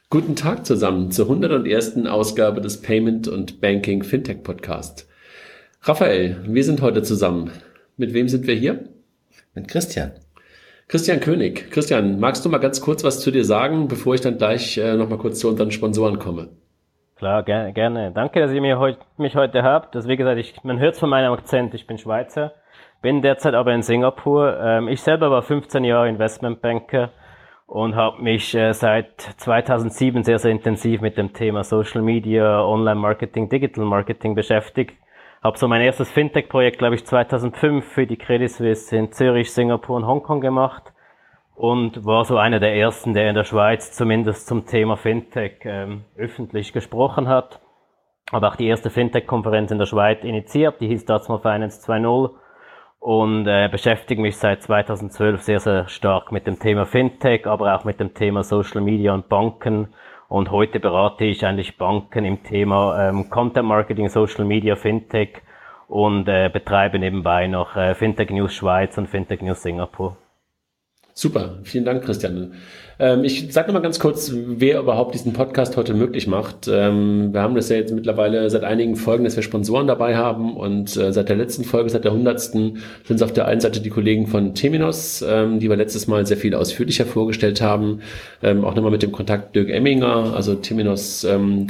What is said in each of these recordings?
Guten Tag zusammen zur 101. Ausgabe des Payment und Banking Fintech Podcast. Raphael, wir sind heute zusammen. Mit wem sind wir hier? Mit Christian. Christian König. Christian, magst du mal ganz kurz was zu dir sagen, bevor ich dann gleich nochmal kurz zu unseren Sponsoren komme? Klar, gerne. Danke, dass ihr mich heute habt. Das, wie gesagt, man hört es von meinem Akzent, ich bin Schweizer, bin derzeit aber in Singapur. Ich selber war 15 Jahre Investmentbanker und habe mich seit 2007 sehr, sehr intensiv mit dem Thema Social Media, Online-Marketing, Digital Marketing beschäftigt. Habe so mein erstes Fintech-Projekt, glaube ich, 2005 für die Credit Suisse in Zürich, Singapur und Hongkong gemacht und war so einer der ersten, der in der Schweiz zumindest zum Thema Fintech öffentlich gesprochen hat. Habe auch die erste Fintech-Konferenz in der Schweiz initiiert, die hieß damals mal Finance 2.0 und beschäftige mich seit 2012 sehr, sehr stark mit dem Thema Fintech, aber auch mit dem Thema Social Media und Banken. Und heute berate ich eigentlich Banken im Thema Content Marketing, Social Media, Fintech und betreibe nebenbei noch Fintech News Schweiz und Fintech News Singapur. Super, vielen Dank, Christian. Ich sage nochmal ganz kurz, wer überhaupt diesen Podcast heute möglich macht. Wir haben das ja jetzt mittlerweile seit einigen Folgen, dass wir Sponsoren dabei haben und seit der letzten Folge, seit der 100. sind es auf der einen Seite die Kollegen von Temenos, die wir letztes Mal sehr viel ausführlicher vorgestellt haben, auch nochmal mit dem Kontakt Dirk Emminger, also Temenos,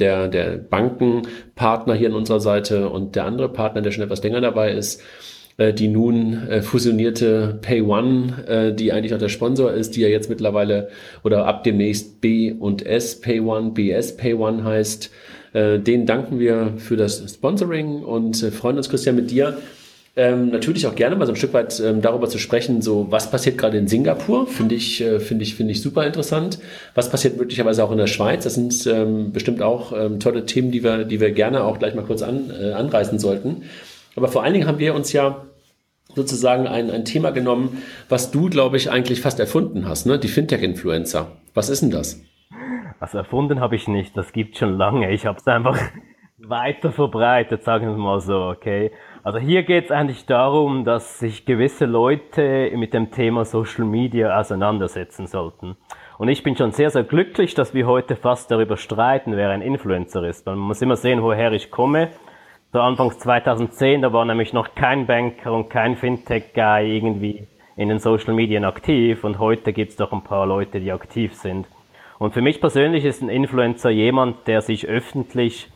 der Bankenpartner hier an unserer Seite und der andere Partner, der schon etwas länger dabei ist, die nun fusionierte PayOne, die eigentlich auch der Sponsor ist, die ja jetzt mittlerweile oder ab demnächst B&S PayOne, BS PayOne heißt. Denen danken wir für das Sponsoring und freuen uns, Christian, mit dir natürlich auch gerne mal so ein Stück weit darüber zu sprechen, so was passiert gerade in Singapur, finde ich super interessant. Was passiert möglicherweise auch in der Schweiz? Das sind bestimmt auch tolle Themen, die wir gerne auch gleich mal kurz anreißen sollten. Aber vor allen Dingen haben wir uns ja sozusagen ein Thema genommen, was du, glaube ich, eigentlich fast erfunden hast, ne? Die Fintech-Influencer. Was ist denn das? Also erfunden habe ich nicht, das gibt schon lange. Ich habe es einfach weiter verbreitet, sagen wir mal so, okay. Also hier geht es eigentlich darum, dass sich gewisse Leute mit dem Thema Social Media auseinandersetzen sollten. Und ich bin schon sehr, sehr glücklich, dass wir heute fast darüber streiten, wer ein Influencer ist. Man muss immer sehen, woher ich komme. So Anfangs 2010, da war nämlich noch kein Banker und kein Fintech-Guy irgendwie in den Social Medien aktiv und heute gibt's doch ein paar Leute, die aktiv sind. Und für mich persönlich ist ein Influencer jemand, der sich öffentlich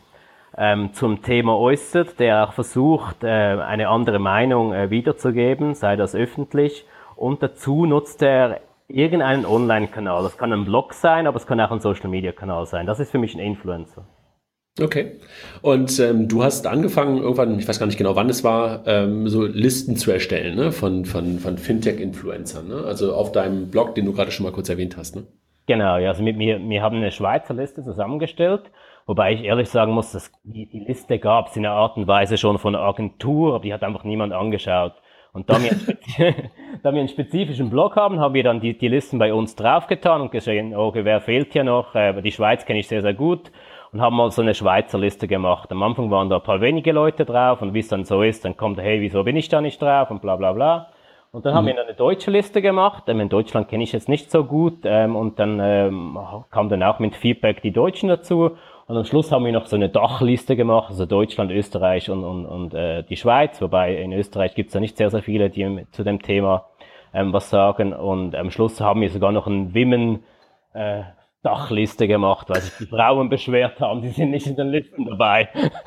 zum Thema äußert, der auch versucht, eine andere Meinung wiederzugeben, sei das öffentlich. Und dazu nutzt er irgendeinen Online-Kanal. Das kann ein Blog sein, aber es kann auch ein Social-Media-Kanal sein. Das ist für mich ein Influencer. Okay. Und du hast angefangen, irgendwann, ich weiß gar nicht genau, wann es war, so Listen zu erstellen, ne? von Fintech-Influencern, ne? Also auf deinem Blog, den du gerade schon mal kurz erwähnt hast, ne? Genau, ja, also wir haben eine Schweizer Liste zusammengestellt, wobei ich ehrlich sagen muss, dass die Liste gab es in einer Art und Weise schon von einer Agentur, aber die hat einfach niemand angeschaut. Und da wir einen spezifischen Blog haben wir dann die Listen bei uns draufgetan und gesehen, okay, wer fehlt hier noch? Die Schweiz kenne ich sehr, sehr gut. Und haben mal so eine Schweizer Liste gemacht. Am Anfang waren da ein paar wenige Leute drauf und wie es dann so ist, dann kommt, hey, wieso bin ich da nicht drauf und bla bla bla. Und dann haben wir eine deutsche Liste gemacht. In Deutschland kenne ich jetzt nicht so gut und dann kam dann auch mit Feedback die Deutschen dazu. Und am Schluss haben wir noch so eine Dachliste gemacht, also Deutschland, Österreich und die Schweiz. Wobei in Österreich gibt es ja nicht sehr, sehr viele, die zu dem Thema was sagen. Und am Schluss haben wir sogar noch einen Women Dachliste gemacht, weil sich die Frauen beschwert haben, die sind nicht in den Listen dabei.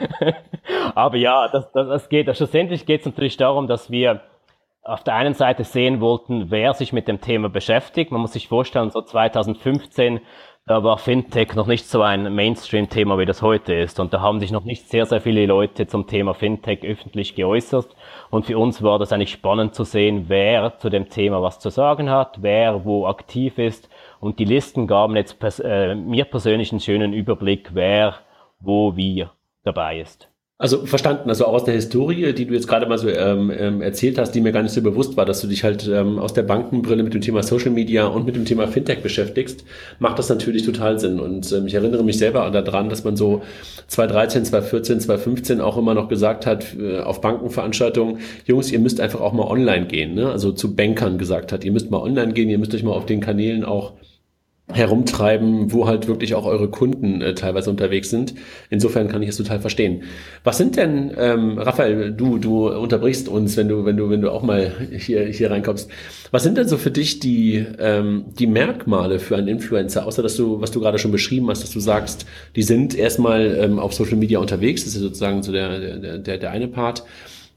Aber ja, das geht. Schlussendlich geht es natürlich darum, dass wir auf der einen Seite sehen wollten, wer sich mit dem Thema beschäftigt. Man muss sich vorstellen, so 2015, da war Fintech noch nicht so ein Mainstream-Thema, wie das heute ist. Und da haben sich noch nicht sehr, sehr viele Leute zum Thema Fintech öffentlich geäußert. Und für uns war das eigentlich spannend zu sehen, wer zu dem Thema was zu sagen hat, wer wo aktiv ist. Und die Listen gaben jetzt mir persönlich einen schönen Überblick, wer wo wie dabei ist. Also verstanden, also auch aus der Historie, die du jetzt gerade mal so erzählt hast, die mir gar nicht so bewusst war, dass du dich halt aus der Bankenbrille mit dem Thema Social Media und mit dem Thema Fintech beschäftigst, macht das natürlich total Sinn. Und ich erinnere mich selber daran, dass man so 2013, 2014, 2015 auch immer noch gesagt hat, auf Bankenveranstaltungen, Jungs, ihr müsst einfach auch mal online gehen, ne? Also zu Bankern gesagt hat, ihr müsst mal online gehen, ihr müsst euch mal auf den Kanälen auch herumtreiben, wo halt wirklich auch eure Kunden teilweise unterwegs sind. Insofern kann ich es total verstehen. Was sind denn, Raphael, du unterbrichst uns, wenn du auch mal hier reinkommst. Was sind denn so für dich die Merkmale für einen Influencer, außer was du gerade schon beschrieben hast, dass du sagst, die sind erstmal auf Social Media unterwegs, das ist sozusagen so der eine Part.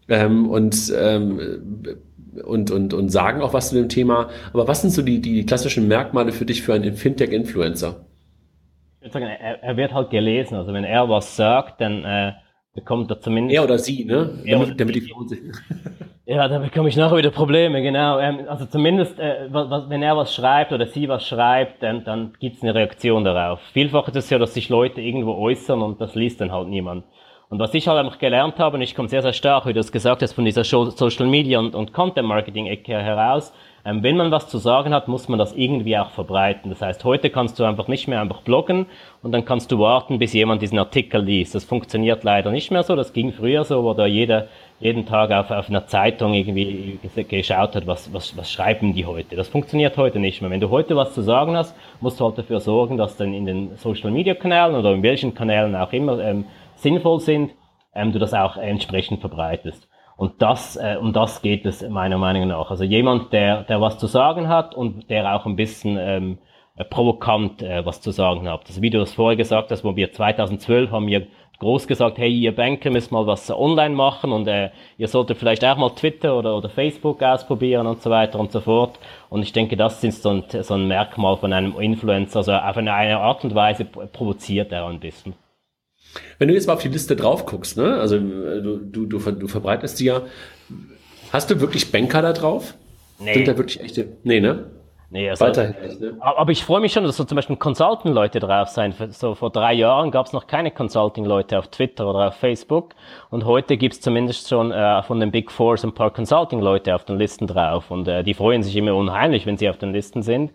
Und sagen auch was zu dem Thema. Aber was sind so die klassischen Merkmale für dich für einen Fintech-Influencer? Ich würde sagen, er wird halt gelesen. Also wenn er was sagt, dann bekommt er zumindest... Er oder sie, ne? Damit die Frauen sich... Ja, da bekomme ich nachher wieder Probleme, genau. Also zumindest, wenn er was schreibt oder sie was schreibt, dann gibt es eine Reaktion darauf. Vielfach ist es ja, dass sich Leute irgendwo äußern und das liest dann halt niemand. Und was ich halt einfach gelernt habe, und ich komme sehr, sehr stark, wie du es gesagt hast, von dieser Social Media und Content Marketing Ecke heraus, wenn man was zu sagen hat, muss man das irgendwie auch verbreiten. Das heißt, heute kannst du einfach nicht mehr einfach bloggen und dann kannst du warten, bis jemand diesen Artikel liest. Das funktioniert leider nicht mehr so. Das ging früher so, wo da jeden Tag auf einer Zeitung irgendwie geschaut hat, was schreiben die heute. Das funktioniert heute nicht mehr. Wenn du heute was zu sagen hast, musst du halt dafür sorgen, dass dann in den Social Media Kanälen oder in welchen Kanälen auch immer sinnvoll sind, du das auch entsprechend verbreitest. Und um das geht es meiner Meinung nach. Also jemand, der was zu sagen hat und der auch ein bisschen provokant was zu sagen hat. Also wie du das vorher gesagt hast, wo wir 2012 haben wir groß gesagt, hey, ihr Banker müsst mal was online machen und ihr solltet vielleicht auch mal Twitter oder Facebook ausprobieren und so weiter und so fort. Und ich denke, das ist so ein Merkmal von einem Influencer. Also auf eine Art und Weise provoziert er ein bisschen. Wenn du jetzt mal auf die Liste drauf guckst, ne? Also du verbreitest die ja. Hast du wirklich Banker da drauf? Nee. Sind da wirklich echte? Nee, ne? Nee, also, weiterhin nicht, ne? Aber ich freue mich schon, dass so zum Beispiel Consulting-Leute drauf sein. So vor 3 Jahren gab es noch keine Consulting-Leute auf Twitter oder auf Facebook. Und heute gibt's zumindest schon von den Big Fours ein paar Consulting-Leute auf den Listen drauf. Und die freuen sich immer unheimlich, wenn sie auf den Listen sind.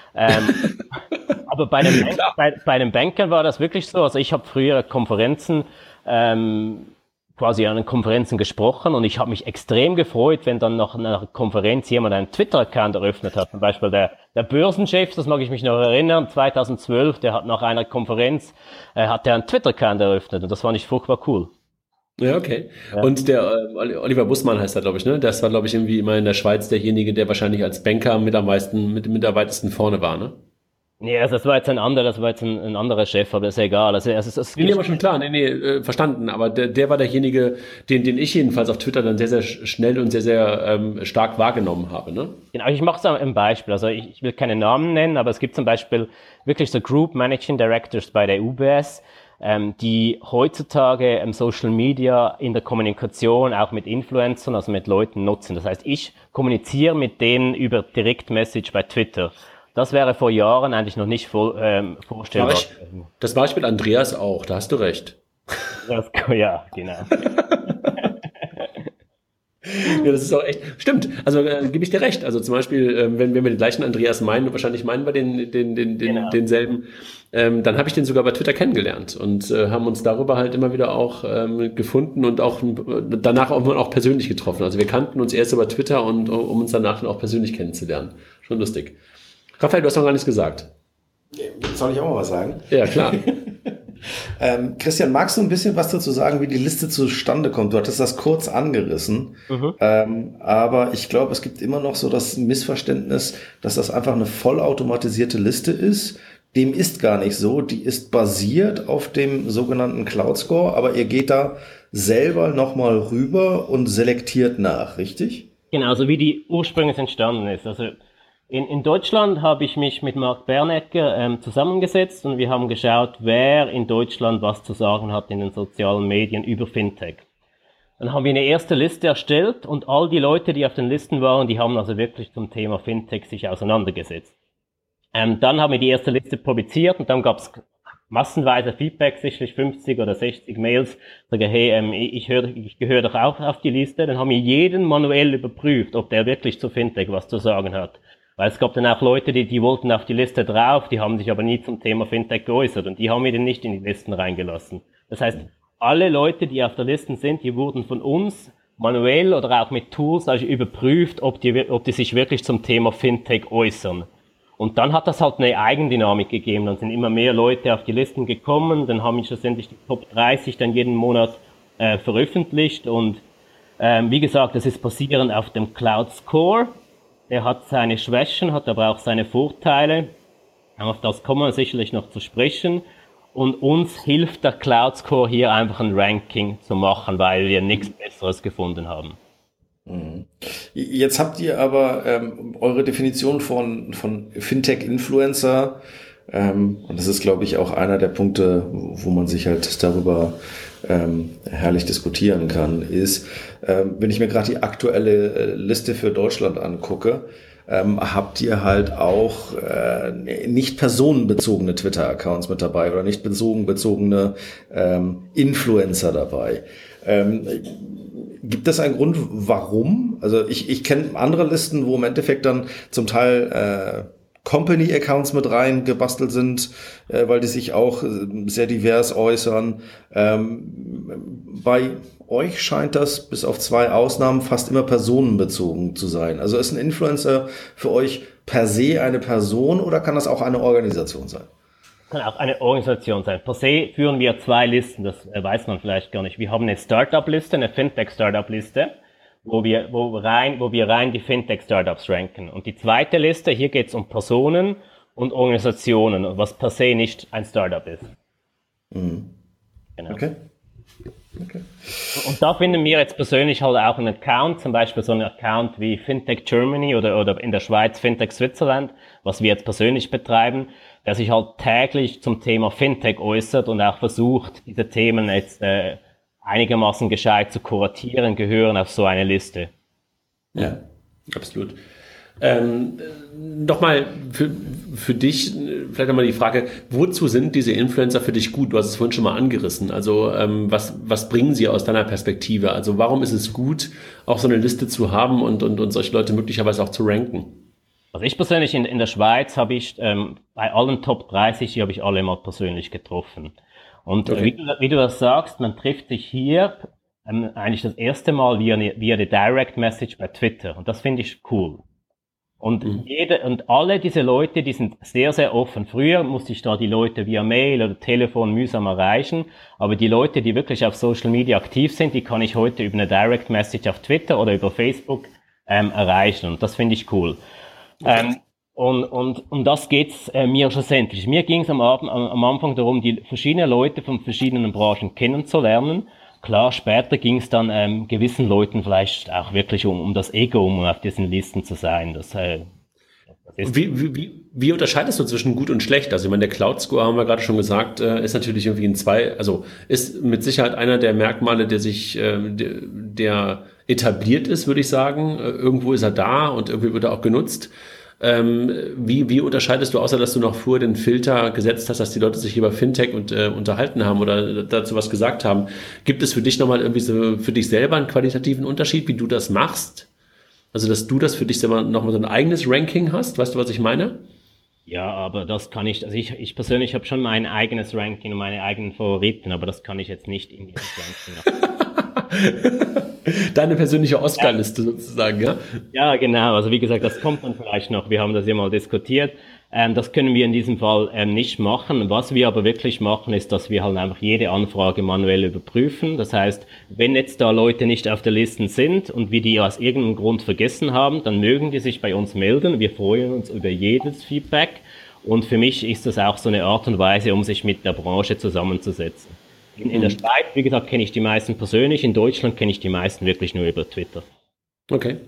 Aber bei den Bankern war das wirklich so. Also ich habe früher Konferenzen quasi an den Konferenzen gesprochen und ich habe mich extrem gefreut, wenn dann nach einer Konferenz jemand einen Twitter-Account eröffnet hat. Zum Beispiel der Börsenchef, das mag ich mich noch erinnern, 2012, der hat nach einer Konferenz hat der einen Twitter-Account eröffnet und das fand ich furchtbar cool. Ja, okay. Ja. Und der Oliver Bussmann heißt er, glaube ich, ne? Das war, glaube ich, irgendwie immer in der Schweiz derjenige, der wahrscheinlich als Banker mit am weitesten vorne war, ne? Nee, also das war jetzt ein anderer Chef, aber das ist egal. Also nee, aber schon klar, verstanden. Aber der war derjenige, den ich jedenfalls auf Twitter dann sehr, sehr schnell und sehr, sehr stark wahrgenommen habe, ne? Genau, ich mache es ein Beispiel. Also ich will keine Namen nennen, aber es gibt zum Beispiel wirklich so Group Managing Directors bei der UBS, die heutzutage Social Media in der Kommunikation auch mit Influencern, also mit Leuten nutzen. Das heißt, ich kommuniziere mit denen über Direct Message bei Twitter. Das wäre vor Jahren eigentlich noch nicht vorstellbar. Das Beispiel Andreas auch, da hast du recht. Ja, genau. Ja, das ist auch echt, stimmt, also gebe ich dir recht, also zum Beispiel, wenn wir den gleichen Andreas meinen, wahrscheinlich meinen wir genau. denselben, dann habe ich den sogar bei Twitter kennengelernt und haben uns darüber halt immer wieder auch gefunden und auch danach auch persönlich getroffen, also wir kannten uns erst über Twitter und um uns danach dann auch persönlich kennenzulernen, schon lustig. Raphael, du hast noch gar nichts gesagt. Soll ich auch mal was sagen? Ja, klar. Christian, magst du ein bisschen was dazu sagen, wie die Liste zustande kommt? Du hattest das kurz angerissen, aber ich glaube, es gibt immer noch so das Missverständnis, dass das einfach eine vollautomatisierte Liste ist. Dem ist gar nicht so. Die ist basiert auf dem sogenannten Cloud Score, aber ihr geht da selber nochmal rüber und selektiert nach, richtig? Genau, so wie die ursprünglich entstanden ist. Also in Deutschland habe ich mich mit Marc Bernecker zusammengesetzt und wir haben geschaut, wer in Deutschland was zu sagen hat in den sozialen Medien über Fintech. Dann haben wir eine erste Liste erstellt und all die Leute, die auf den Listen waren, die haben also wirklich zum Thema Fintech sich auseinandergesetzt. Dann haben wir die erste Liste publiziert und dann gab es massenweise Feedback, sicherlich 50 oder 60 Mails, sage, hey, ich gehöre doch auch auf die Liste. Dann haben wir jeden manuell überprüft, ob der wirklich zu Fintech was zu sagen hat. Weil es gab dann auch Leute, die wollten auf die Liste drauf, die haben sich aber nie zum Thema Fintech geäußert und die haben wir dann nicht in die Listen reingelassen. Das heißt, alle Leute, die auf der Liste sind, die wurden von uns manuell oder auch mit Tools also überprüft, ob die sich wirklich zum Thema Fintech äußern. Und dann hat das halt eine Eigendynamik gegeben. Dann sind immer mehr Leute auf die Listen gekommen. Dann haben wir schlussendlich die Top 30 dann jeden Monat veröffentlicht. Und wie gesagt, das ist basierend auf dem Cloud Score. Der hat seine Schwächen, hat aber auch seine Vorteile. Auf das kommen wir sicherlich noch zu sprechen. Und uns hilft der Cloud Score hier einfach ein Ranking zu machen, weil wir nichts Besseres gefunden haben. Jetzt habt ihr aber eure Definition von Fintech-Influencer, und das ist, glaube ich, auch einer der Punkte, wo man sich halt darüber herrlich diskutieren kann, ist, wenn ich mir gerade die aktuelle Liste für Deutschland angucke, habt ihr halt auch nicht personenbezogene Twitter-Accounts mit dabei oder nicht personenbezogene Influencer dabei. Gibt es einen Grund, warum? Also ich kenne andere Listen, wo im Endeffekt dann zum Teil Company-Accounts mit rein gebastelt sind, weil die sich auch sehr divers äußern. Bei euch scheint das bis auf 2 Ausnahmen fast immer personenbezogen zu sein. Also ist ein Influencer für euch per se eine Person oder kann das auch eine Organisation sein? Kann auch eine Organisation sein. Per se führen wir 2 Listen, das weiß man vielleicht gar nicht. Wir haben eine Startup-Liste, eine Fintech-Startup-Liste, wo wir rein die Fintech-Startups ranken. Und die zweite Liste, hier geht es um Personen und Organisationen, was per se nicht ein Startup ist. Mhm. Genau. Okay. Und da finden wir jetzt persönlich halt auch einen Account, zum Beispiel so einen Account wie Fintech Germany oder in der Schweiz Fintech Switzerland, was wir jetzt persönlich betreiben, der sich halt täglich zum Thema Fintech äußert und auch versucht, diese Themen jetzt einigermaßen gescheit zu kuratieren, gehören auf so eine Liste. Ja, absolut. Nochmal für dich vielleicht nochmal die Frage, wozu sind diese Influencer für dich gut? Du hast es vorhin schon mal angerissen. Also was bringen sie aus deiner Perspektive? Also warum ist es gut, auch so eine Liste zu haben und solche Leute möglicherweise auch zu ranken? Also ich persönlich in der Schweiz habe ich bei allen Top 30, die habe ich alle mal persönlich getroffen. Und okay. Wie du das sagst, man trifft sich hier eigentlich das erste Mal via die Direct Message bei Twitter. Und das finde ich cool. Und alle diese Leute, die sind sehr, sehr offen. Früher musste ich da die Leute via Mail oder Telefon mühsam erreichen. Aber die Leute, die wirklich auf Social Media aktiv sind, die kann ich heute über eine Direct Message auf Twitter oder über Facebook erreichen. Und das finde ich cool. Okay. Und das geht's mir schlussendlich. Mir ging es am Anfang darum, die verschiedenen Leute von verschiedenen Branchen kennenzulernen. Klar, später ging es dann gewissen Leuten vielleicht auch wirklich um das Ego, um auf diesen Listen zu sein. Das ist wie unterscheidest du zwischen gut und schlecht? Also ich meine, der Cloud Score, haben wir gerade schon gesagt, ist natürlich irgendwie ist mit Sicherheit einer der Merkmale, der etabliert ist, würde ich sagen. Irgendwo ist er da und irgendwie wird er auch genutzt. Wie unterscheidest du, außer dass du noch vorher den Filter gesetzt hast, dass die Leute sich über Fintech unterhalten haben oder dazu was gesagt haben? Gibt es für dich nochmal irgendwie so für dich selber einen qualitativen Unterschied, wie du das machst? Also, dass du das für dich selber nochmal so ein eigenes Ranking hast? Weißt du, was ich meine? Ja, aber das kann ich, also ich persönlich habe schon mein eigenes Ranking und meine eigenen Favoriten, aber das kann ich jetzt nicht in dieses Ranking machen. Deine persönliche Oscar-Liste sozusagen, ja? Ja, genau. Also wie gesagt, das kommt dann vielleicht noch. Wir haben das ja mal diskutiert. Das können wir in diesem Fall nicht machen. Was wir aber wirklich machen, ist, dass wir halt einfach jede Anfrage manuell überprüfen. Das heißt, wenn jetzt da Leute nicht auf der Liste sind und wir die aus irgendeinem Grund vergessen haben, dann mögen die sich bei uns melden. Wir freuen uns über jedes Feedback. Und für mich ist das auch so eine Art und Weise, um sich mit der Branche zusammenzusetzen. In der Schweiz, wie gesagt, kenne ich die meisten persönlich. In Deutschland kenne ich die meisten wirklich nur über Twitter. Okay.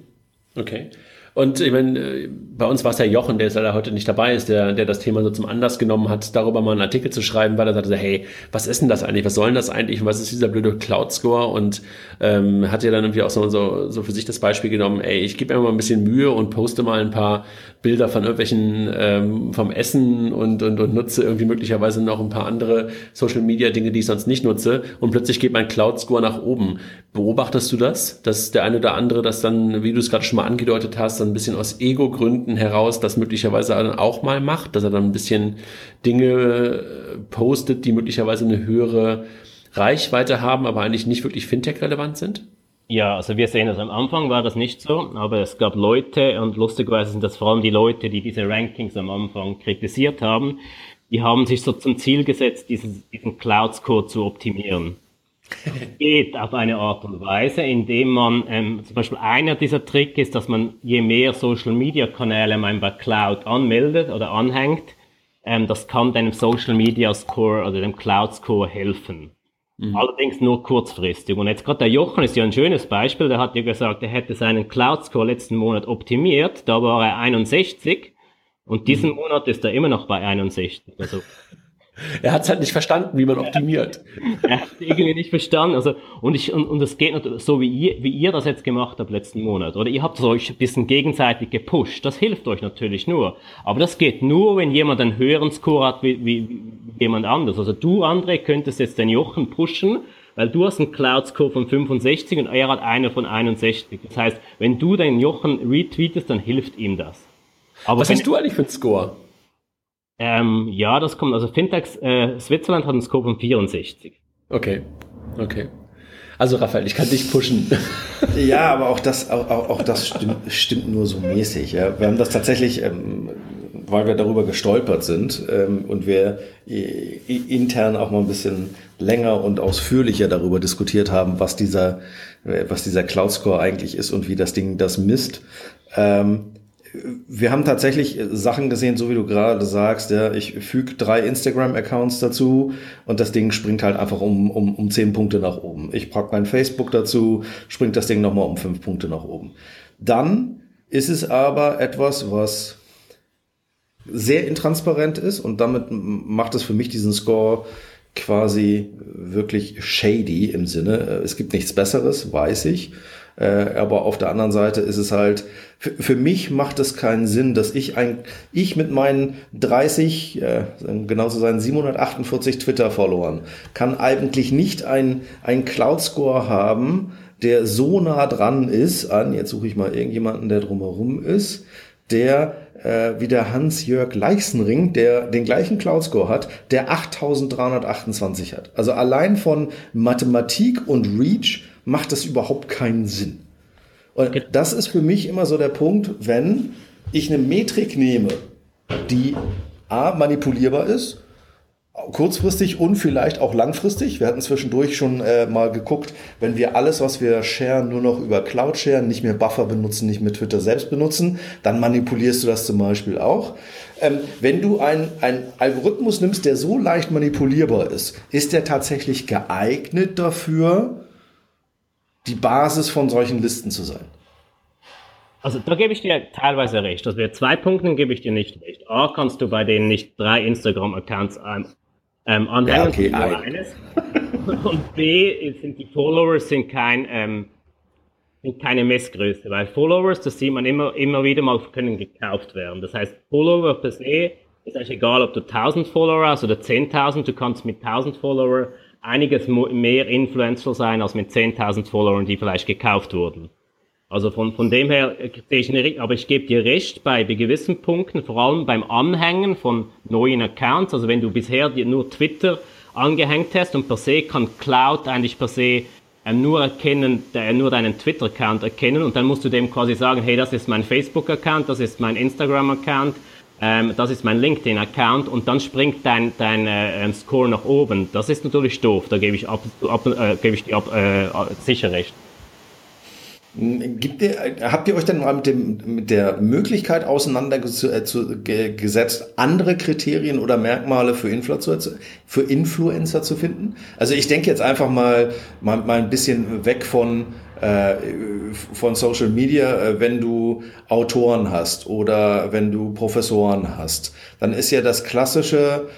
Und ich meine, bei uns war es ja Jochen, der jetzt leider heute nicht dabei ist, der das Thema so zum Anlass genommen hat, darüber mal einen Artikel zu schreiben, weil er sagte, hey, was ist denn das eigentlich? Was soll denn das eigentlich? Und was ist dieser blöde Cloud Score? Und hat ja dann irgendwie auch so für sich das Beispiel genommen, ey, ich gebe mir mal ein bisschen Mühe und poste mal ein paar Bilder von irgendwelchen vom Essen und nutze irgendwie möglicherweise noch ein paar andere Social Media Dinge, die ich sonst nicht nutze, und plötzlich geht mein Cloud Score nach oben. Beobachtest du das, dass der eine oder andere das dann, wie du es gerade schon mal angedeutet hast, dann ein bisschen aus Ego-Gründen heraus das möglicherweise dann auch mal macht, dass er dann ein bisschen Dinge postet, die möglicherweise eine höhere Reichweite haben, aber eigentlich nicht wirklich Fintech-relevant sind? Ja, also wir sehen das, am Anfang war das nicht so, aber es gab Leute, und lustigerweise sind das vor allem die Leute, die diese Rankings am Anfang kritisiert haben, die haben sich so zum Ziel gesetzt, diesen Cloud-Score zu optimieren. Geht auf eine Art und Weise, indem man, zum Beispiel einer dieser Tricks ist, dass man je mehr Social-Media-Kanäle man bei Cloud anmeldet oder anhängt, das kann deinem Social-Media-Score oder dem Cloud-Score helfen. Allerdings nur kurzfristig. Und jetzt gerade der Jochen ist ja ein schönes Beispiel, der hat ja gesagt, er hätte seinen Cloud-Score letzten Monat optimiert, da war er 61 und diesen Monat ist er immer noch bei 61. Also Er hat es halt nicht verstanden, wie man optimiert. er hat irgendwie nicht verstanden. Also, und es geht natürlich so, wie ihr das jetzt gemacht habt letzten Monat. Oder ihr habt euch ein bisschen gegenseitig gepusht. Das hilft euch natürlich nur. Aber das geht nur, wenn jemand einen höheren Score hat wie jemand anders. Also du, André, könntest jetzt den Jochen pushen, weil du hast einen Cloud-Score von 65 und er hat einen von 61. Das heißt, wenn du den Jochen retweetest, dann hilft ihm das. Aber was hast du eigentlich für einen Score? Ja, das kommt, also Fintechs, Switzerland hat einen Score von 64. Okay. Also Raphael, ich kann dich pushen. Ja, aber auch das stimmt nur so mäßig. Ja. Wir haben das tatsächlich, weil wir darüber gestolpert sind und wir intern auch mal ein bisschen länger und ausführlicher darüber diskutiert haben, was dieser Cloud Score eigentlich ist und wie das Ding das misst. Wir haben tatsächlich Sachen gesehen, so wie du gerade sagst, ja, ich füge 3 Instagram-Accounts dazu und das Ding springt halt einfach um 10 Punkte nach oben. Ich packe mein Facebook dazu, springt das Ding nochmal um 5 Punkte nach oben. Dann ist es aber etwas, was sehr intransparent ist und damit macht es für mich diesen Score quasi wirklich shady im Sinne. Es gibt nichts Besseres, weiß ich. Aber auf der anderen Seite ist es halt, für mich macht es keinen Sinn, dass ich mit meinen 30, genau zu sein, 748 Twitter-Followern, kann eigentlich nicht einen Cloud-Score haben, der so nah dran ist an, jetzt suche ich mal irgendjemanden, der drumherum ist, der wie der Hans-Jörg Leichsenring, der den gleichen Cloud-Score hat, der 8328 hat. Also allein von Mathematik und Reach macht das überhaupt keinen Sinn. Und das ist für mich immer so der Punkt, wenn ich eine Metrik nehme, die A, manipulierbar ist, kurzfristig und vielleicht auch langfristig. Wir hatten zwischendurch schon mal geguckt, wenn wir alles, was wir sharen, nur noch über Cloud sharen, nicht mehr Buffer benutzen, nicht mehr Twitter selbst benutzen, dann manipulierst du das zum Beispiel auch. Wenn du einen Algorithmus nimmst, der so leicht manipulierbar ist der tatsächlich geeignet dafür, die Basis von solchen Listen zu sein? Also da gebe ich dir teilweise recht. Also bei 2 Punkten gebe ich dir nicht recht. A, kannst du bei denen nicht 3 Instagram-Accounts anhängen. Ja, okay, eines. Und B, sind die Followers sind keine Messgröße, weil Followers, das sieht man immer wieder mal, können gekauft werden. Das heißt, Follower per se ist eigentlich egal, ob du 1000 Follower hast oder 10.000. Du kannst mit 1000 Follower einiges mehr Influencer sein als mit 10.000 Followern, die vielleicht gekauft wurden. Also von dem her sehe ich nicht, aber ich gebe dir recht bei gewissen Punkten, vor allem beim Anhängen von neuen Accounts. Also wenn du bisher dir nur Twitter angehängt hast und per se kann Cloud eigentlich per se nur erkennen, nur deinen Twitter-Account erkennen und dann musst du dem quasi sagen, hey, das ist mein Facebook-Account, das ist mein Instagram-Account, das ist mein LinkedIn-Account und dann springt dein Score nach oben. Das ist natürlich doof, da gebe ich dir sicher recht. Habt ihr euch denn mal mit der Möglichkeit auseinandergesetzt, andere Kriterien oder Merkmale für Influencer zu finden? Also ich denke jetzt einfach mal ein bisschen weg von Social Media, wenn du Autoren hast oder wenn du Professoren hast, dann ist ja das klassische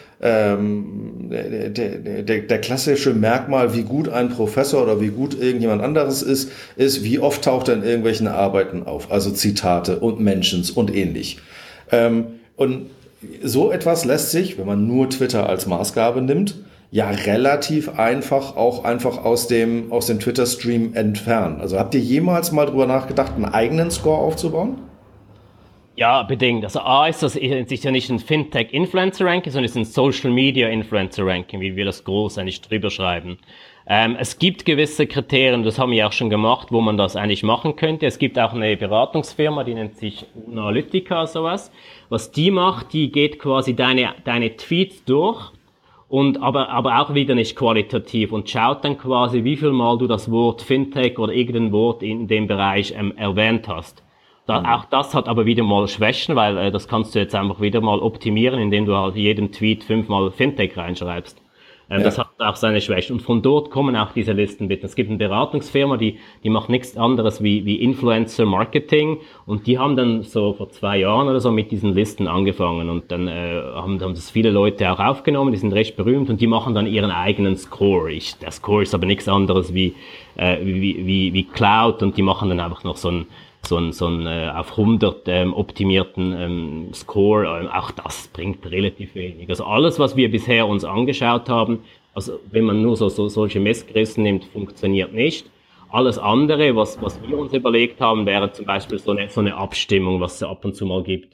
der klassische Merkmal, wie gut ein Professor oder wie gut irgendjemand anderes ist, wie oft taucht er in irgendwelchen Arbeiten auf, also Zitate und Mentions und ähnlich. Und so etwas lässt sich, wenn man nur Twitter als Maßgabe nimmt, ja relativ einfach aus dem Twitter-Stream entfernen. Also habt ihr jemals mal drüber nachgedacht, einen eigenen Score aufzubauen? Ja, bedingt. Also A ist das sicher nicht ein Fintech-Influencer-Ranking, sondern es ist ein Social-Media-Influencer-Ranking, wie wir das groß eigentlich drüber schreiben. Es gibt gewisse Kriterien, das haben wir auch schon gemacht, wo man das eigentlich machen könnte. Es gibt auch eine Beratungsfirma, die nennt sich Analytica, sowas. Was die macht, die geht quasi deine Tweets durch und aber auch wieder nicht qualitativ und schaut dann quasi, wie viel Mal du das Wort Fintech oder irgendein Wort in dem Bereich erwähnt hast. Auch das hat aber wieder mal Schwächen, weil das kannst du jetzt einfach wieder mal optimieren, indem du halt jedem Tweet 5-mal Fintech reinschreibst. Das hat auch seine Schwächen. Und von dort kommen auch diese Listen bitte. Es gibt eine Beratungsfirma, die macht nichts anderes wie Influencer Marketing. Und die haben dann so vor 2 Jahren oder so mit diesen Listen angefangen. Und dann haben das viele Leute auch aufgenommen. Die sind recht berühmt und die machen dann ihren eigenen Score. Der Score ist aber nichts anderes wie Cloud. Und die machen dann einfach noch so ein auf 100 optimierten Score, auch das bringt relativ wenig. Also alles, was wir bisher uns angeschaut haben, also wenn man nur solche Messgrößen nimmt, funktioniert nicht. Alles andere, was wir uns überlegt haben, wäre zum Beispiel so eine Abstimmung, was es ab und zu mal gibt.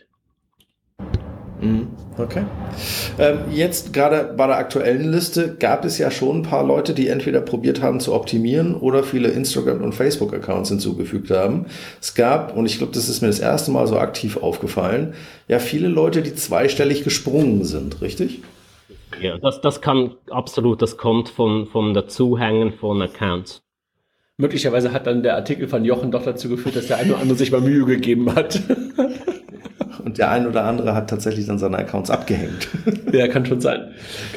Okay. Jetzt gerade bei der aktuellen Liste gab es ja schon ein paar Leute, die entweder probiert haben zu optimieren oder viele Instagram- und Facebook-Accounts hinzugefügt haben. Es gab, und ich glaube, das ist mir das erste Mal so aktiv aufgefallen, ja viele Leute, die zweistellig gesprungen sind, richtig? Ja, das kann absolut, das kommt vom Dazuhängen von Accounts. Möglicherweise hat dann der Artikel von Jochen doch dazu geführt, dass der eine oder andere sich mal Mühe gegeben hat. Und der ein oder andere hat tatsächlich dann seine Accounts abgehängt. Ja, kann schon sein.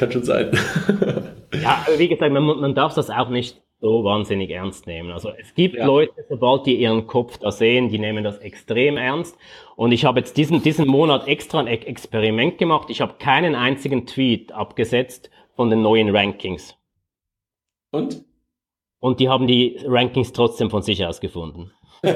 Ja, wie gesagt, man darf das auch nicht so wahnsinnig ernst nehmen. Also es gibt Leute, sobald die ihren Kopf da sehen, die nehmen das extrem ernst. Und ich habe jetzt diesen Monat extra ein Experiment gemacht. Ich habe keinen einzigen Tweet abgesetzt von den neuen Rankings. Und? Und die haben die Rankings trotzdem von sich aus gefunden.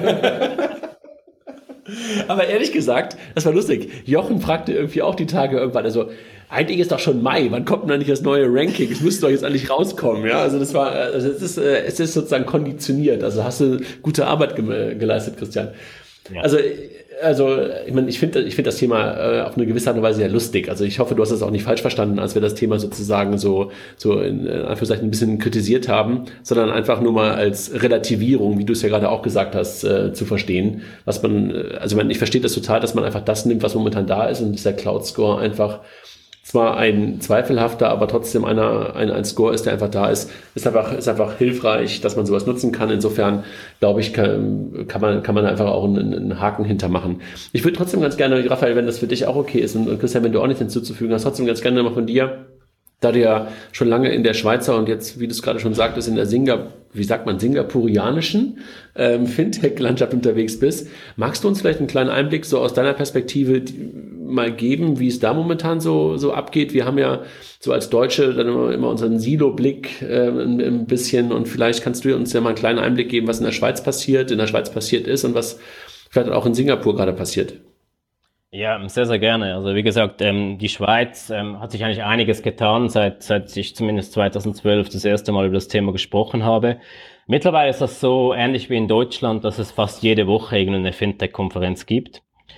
Aber ehrlich gesagt, das war lustig. Jochen fragte irgendwie auch die Tage irgendwann, also eigentlich ist doch schon Mai, wann kommt denn eigentlich das neue Ranking? Es müsste doch jetzt eigentlich rauskommen, ja? Also es ist sozusagen konditioniert. Also hast du gute Arbeit geleistet, Christian. Ja. Also ich meine, ich finde das Thema auf eine gewisse Art und Weise sehr lustig. Also ich hoffe, du hast das auch nicht falsch verstanden, als wir das Thema sozusagen so in Anführungszeichen ein bisschen kritisiert haben, sondern einfach nur mal als Relativierung, wie du es ja gerade auch gesagt hast, zu verstehen. Ich verstehe das total, dass man einfach das nimmt, was momentan da ist, und dieser Cloud Score einfach zwar ein zweifelhafter, aber trotzdem ein Score ist, der einfach da ist einfach hilfreich, dass man sowas nutzen kann. Insofern, glaube ich, kann man einfach auch einen Haken hintermachen. Ich würde trotzdem ganz gerne, Raphael, wenn das für dich auch okay ist, und Christian, wenn du auch nichts hinzuzufügen hast, trotzdem ganz gerne mal von dir, da du ja schon lange in der Schweizer und jetzt, wie du es gerade schon sagtest, in der singapurianischen Fintech-Landschaft unterwegs bist, magst du uns vielleicht einen kleinen Einblick so aus deiner Perspektive mal geben, wie es da momentan so abgeht? Wir haben ja so als Deutsche dann immer unseren Silo-Blick ein bisschen, und vielleicht kannst du uns ja mal einen kleinen Einblick geben, was in der Schweiz passiert ist und was vielleicht auch in Singapur gerade passiert. Ja, sehr, sehr gerne. Also wie gesagt, die Schweiz hat sich eigentlich einiges getan, seit ich zumindest 2012 das erste Mal über das Thema gesprochen habe. Mittlerweile ist das so ähnlich wie in Deutschland, dass es fast jede Woche irgendeine Fintech-Konferenz gibt.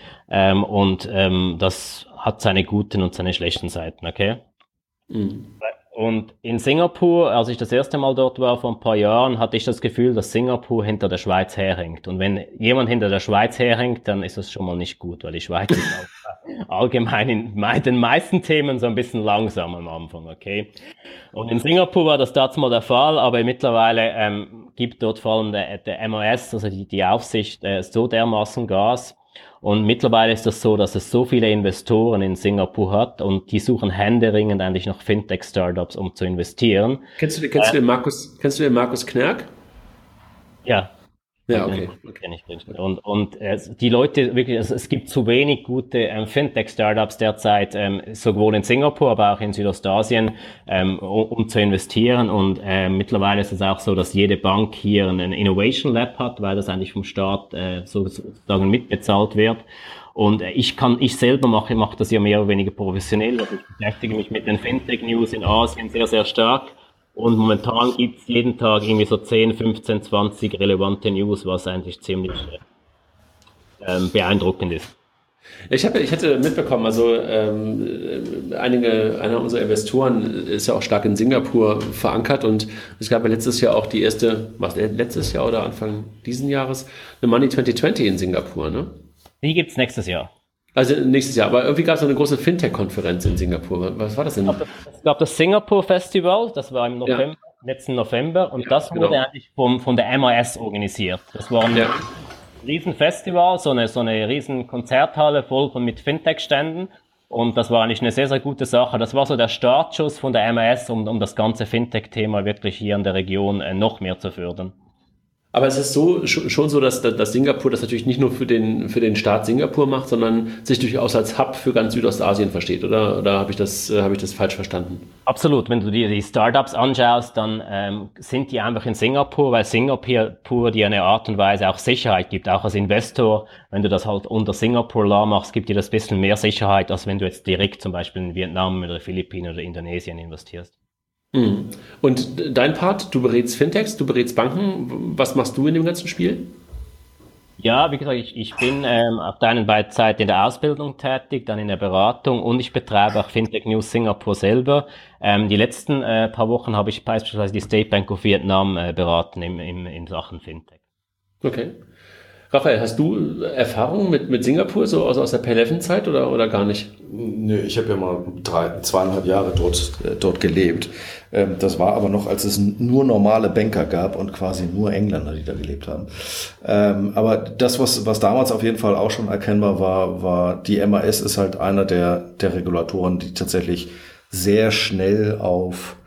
Das hat seine guten und seine schlechten Seiten, okay? Mhm. Und in Singapur, als ich das erste Mal dort war vor ein paar Jahren, hatte ich das Gefühl, dass Singapur hinter der Schweiz herhängt. Und wenn jemand hinter der Schweiz herhängt, dann ist das schon mal nicht gut, weil die Schweiz ist auch allgemein in den meisten Themen so ein bisschen langsam am Anfang, okay? Und in Singapur war das damals mal der Fall, aber mittlerweile gibt dort vor allem der MAS, also die Aufsicht, so dermaßen Gas. Und mittlerweile ist das so, dass es so viele Investoren in Singapur hat und die suchen händeringend eigentlich nach Fintech-Startups, um zu investieren. Kennst du den Markus Knerk? Ja. Ja, okay. Kenn ich. Und die Leute wirklich, es gibt zu wenig gute Fintech-Startups derzeit, sowohl in Singapur, aber auch in Südostasien, um zu investieren. Und mittlerweile ist es auch so, dass jede Bank hier einen Innovation Lab hat, weil das eigentlich vom Staat sozusagen mitbezahlt wird. Und ich selber mache das ja mehr oder weniger professionell. Also ich beschäftige mich mit den Fintech-News in Asien sehr, sehr stark. Und momentan gibt's jeden Tag irgendwie so 10, 15, 20 relevante News, was eigentlich ziemlich beeindruckend ist. Ich hätte mitbekommen, also einer unserer Investoren ist ja auch stark in Singapur verankert und es gab ja letztes Jahr auch die erste, letztes Jahr oder Anfang diesen Jahres, eine Money 2020 in Singapur, ne? Die gibt's nächstes Jahr. Also nächstes Jahr, aber irgendwie gab es eine große Fintech-Konferenz in Singapur. Was war das denn? Es gab das Singapore Festival, das war im Ja. letzten November, und das Genau. wurde eigentlich von der MAS organisiert. Das war ein Ja. Riesenfestival, so eine riesen Konzerthalle voll mit Fintech-Ständen. Und das war eigentlich eine sehr, sehr gute Sache. Das war so der Startschuss von der MAS, um das ganze Fintech-Thema wirklich hier in der Region noch mehr zu fördern. Aber es ist schon so, dass Singapur das natürlich nicht nur für den Staat Singapur macht, sondern sich durchaus als Hub für ganz Südostasien versteht, oder? Oder habe ich das falsch verstanden? Absolut. Wenn du dir die Startups anschaust, dann sind die einfach in Singapur, weil Singapur dir eine Art und Weise auch Sicherheit gibt, auch als Investor. Wenn du das halt unter Singapore Law machst, gibt dir das ein bisschen mehr Sicherheit, als wenn du jetzt direkt zum Beispiel in Vietnam oder Philippinen oder Indonesien investierst. Mhm. Und dein Part, du berätst Fintechs, du berätst Banken. Was machst du in dem ganzen Spiel? Ja, wie gesagt, ich bin auf der einen Seite in der Ausbildung tätig, dann in der Beratung, und ich betreibe auch Fintech News Singapur selber. Die letzten paar Wochen habe ich beispielsweise die State Bank of Vietnam beraten in Sachen Fintech. Okay. Raphael, hast du Erfahrung mit Singapur, so aus der Pay-11-Zeit oder gar nicht? Nö, ich habe ja mal 2,5 Jahre dort gelebt. Das war aber noch, als es nur normale Banker gab und quasi nur Engländer, die da gelebt haben. Aber das, was damals auf jeden Fall auch schon erkennbar war die MAS ist halt einer der Regulatoren, die tatsächlich sehr schnell auf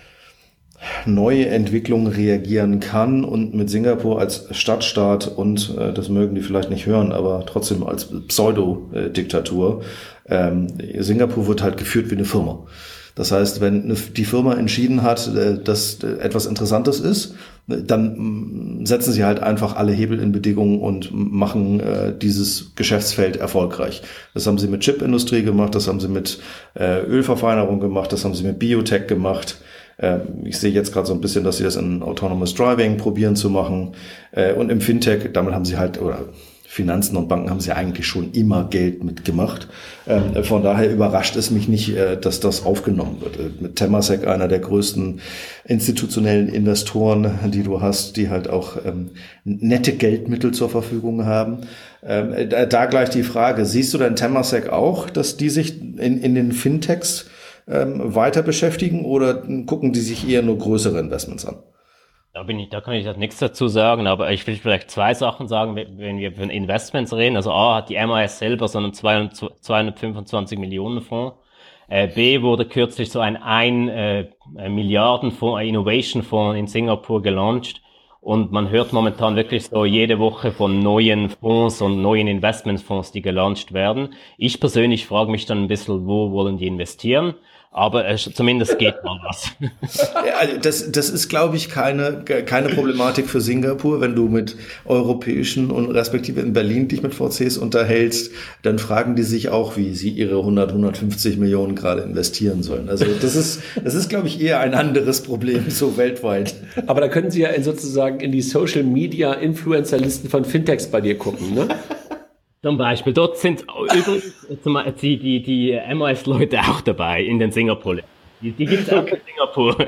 neue Entwicklungen reagieren kann, und mit Singapur als Stadtstaat und das mögen die vielleicht nicht hören, aber trotzdem als Pseudo-Diktatur, Singapur wird halt geführt wie eine Firma. Das heißt, wenn die Firma entschieden hat, dass etwas Interessantes ist, dann setzen sie halt einfach alle Hebel in Bewegung und machen dieses Geschäftsfeld erfolgreich. Das haben sie mit Chipindustrie gemacht, das haben sie mit Ölverfeinerung gemacht, das haben sie mit Biotech gemacht. Ich sehe jetzt gerade so ein bisschen, dass sie das in Autonomous Driving probieren zu machen. Und im Fintech, damit haben sie halt, oder Finanzen und Banken haben sie eigentlich schon immer Geld mitgemacht. Von daher überrascht es mich nicht, dass das aufgenommen wird. Mit Temasek, einer der größten institutionellen Investoren, die du hast, die halt auch nette Geldmittel zur Verfügung haben. Da gleich die Frage, siehst du denn Temasek auch, dass die sich in den Fintechs weiter beschäftigen, oder gucken die sich eher nur größere Investments an? Da kann ich jetzt nichts dazu sagen, aber ich will vielleicht zwei Sachen sagen, wenn wir von Investments reden. Also A, hat die MAS selber so einen 225 Millionen Fonds. B, wurde kürzlich so ein Milliardenfonds, ein Innovation Fonds in Singapur gelauncht. Und man hört momentan wirklich so jede Woche von neuen Fonds und neuen Investmentfonds, die gelauncht werden. Ich persönlich frage mich dann ein bisschen, wo wollen die investieren? Aber zumindest geht mal was. Ja, also das ist, glaube ich, keine Problematik für Singapur. Wenn du mit europäischen und respektive in Berlin dich mit VCs unterhältst, dann fragen die sich auch, wie sie ihre 150 Millionen gerade investieren sollen. Also das ist, glaube ich, eher ein anderes Problem, so weltweit. Aber da können Sie ja sozusagen in die Social-Media-Influencer-Listen von Fintechs bei dir gucken, ne? Zum Beispiel, dort sind übrigens die MAS-Leute auch dabei in den Singapur. Die gibt es auch in Singapur.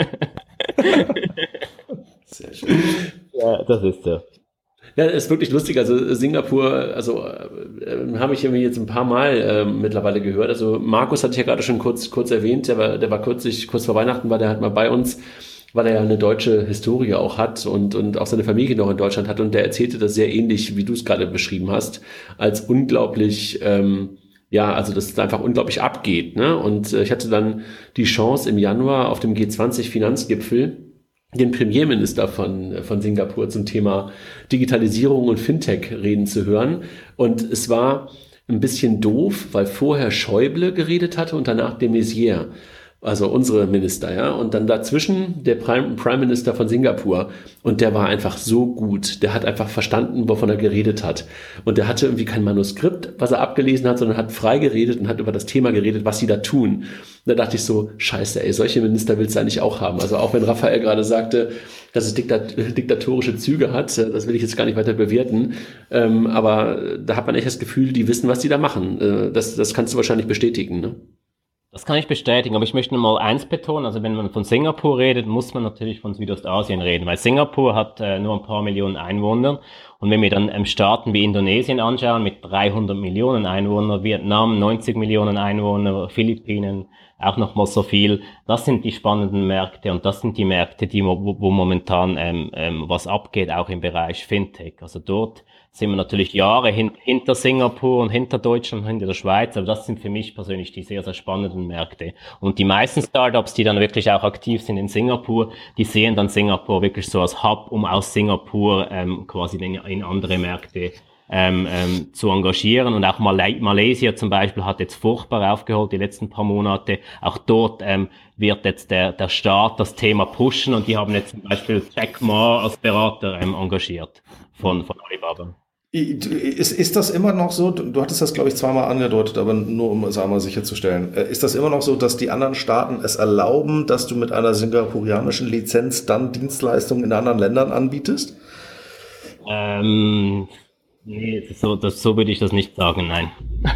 Sehr schön. Ja, das ist so. Ja, ist wirklich lustig. Also Singapur, habe ich irgendwie jetzt ein paar Mal mittlerweile gehört. Also Markus hatte ich ja gerade schon kurz erwähnt, der war kurz vor Weihnachten, war der halt mal bei uns, weil er ja eine deutsche Historie auch hat und auch seine Familie noch in Deutschland hat, und der erzählte das sehr ähnlich, wie du es gerade beschrieben hast, als unglaublich, also dass es einfach unglaublich abgeht, ne? Und ich hatte dann die Chance im Januar auf dem G20-Finanzgipfel den Premierminister von Singapur zum Thema Digitalisierung und Fintech reden zu hören, und es war ein bisschen doof, weil vorher Schäuble geredet hatte und danach de Maizière. Also unsere Minister, ja. Und dann dazwischen der Prime Minister von Singapur. Und der war einfach so gut. Der hat einfach verstanden, wovon er geredet hat. Und der hatte irgendwie kein Manuskript, was er abgelesen hat, sondern hat frei geredet und hat über das Thema geredet, was sie da tun. Und da dachte ich so, scheiße, ey, solche Minister willst du eigentlich auch haben. Also auch wenn Raphael gerade sagte, dass es diktatorische Züge hat, das will ich jetzt gar nicht weiter bewerten. Aber da hat man echt das Gefühl, die wissen, was die da machen. Das kannst du wahrscheinlich bestätigen, ne? Das kann ich bestätigen, aber ich möchte nur mal eins betonen, also wenn man von Singapur redet, muss man natürlich von Südostasien reden, weil Singapur hat nur ein paar Millionen Einwohner und wenn wir dann Staaten wie Indonesien anschauen mit 300 Millionen Einwohner, Vietnam 90 Millionen Einwohner, Philippinen auch noch mal so viel, das sind die spannenden Märkte und das sind die Märkte, wo momentan was abgeht, auch im Bereich Fintech. Also dort sind wir natürlich Jahre hinter Singapur und hinter Deutschland, hinter der Schweiz, aber das sind für mich persönlich die sehr, sehr spannenden Märkte. Und die meisten Startups, die dann wirklich auch aktiv sind in Singapur, die sehen dann Singapur wirklich so als Hub, um aus Singapur quasi in andere Märkte zu engagieren. Und auch Malaysia zum Beispiel hat jetzt furchtbar aufgeholt die letzten paar Monate. Auch dort wird jetzt der Staat das Thema pushen und die haben jetzt zum Beispiel Jack Ma als Berater engagiert von Alibaba. Ist das immer noch so, du hattest das glaube ich zweimal angedeutet, aber nur um es einmal sicherzustellen, ist das immer noch so, dass die anderen Staaten es erlauben, dass du mit einer singapurianischen Lizenz dann Dienstleistungen in anderen Ländern anbietest? Nee, so würde ich das nicht sagen, nein.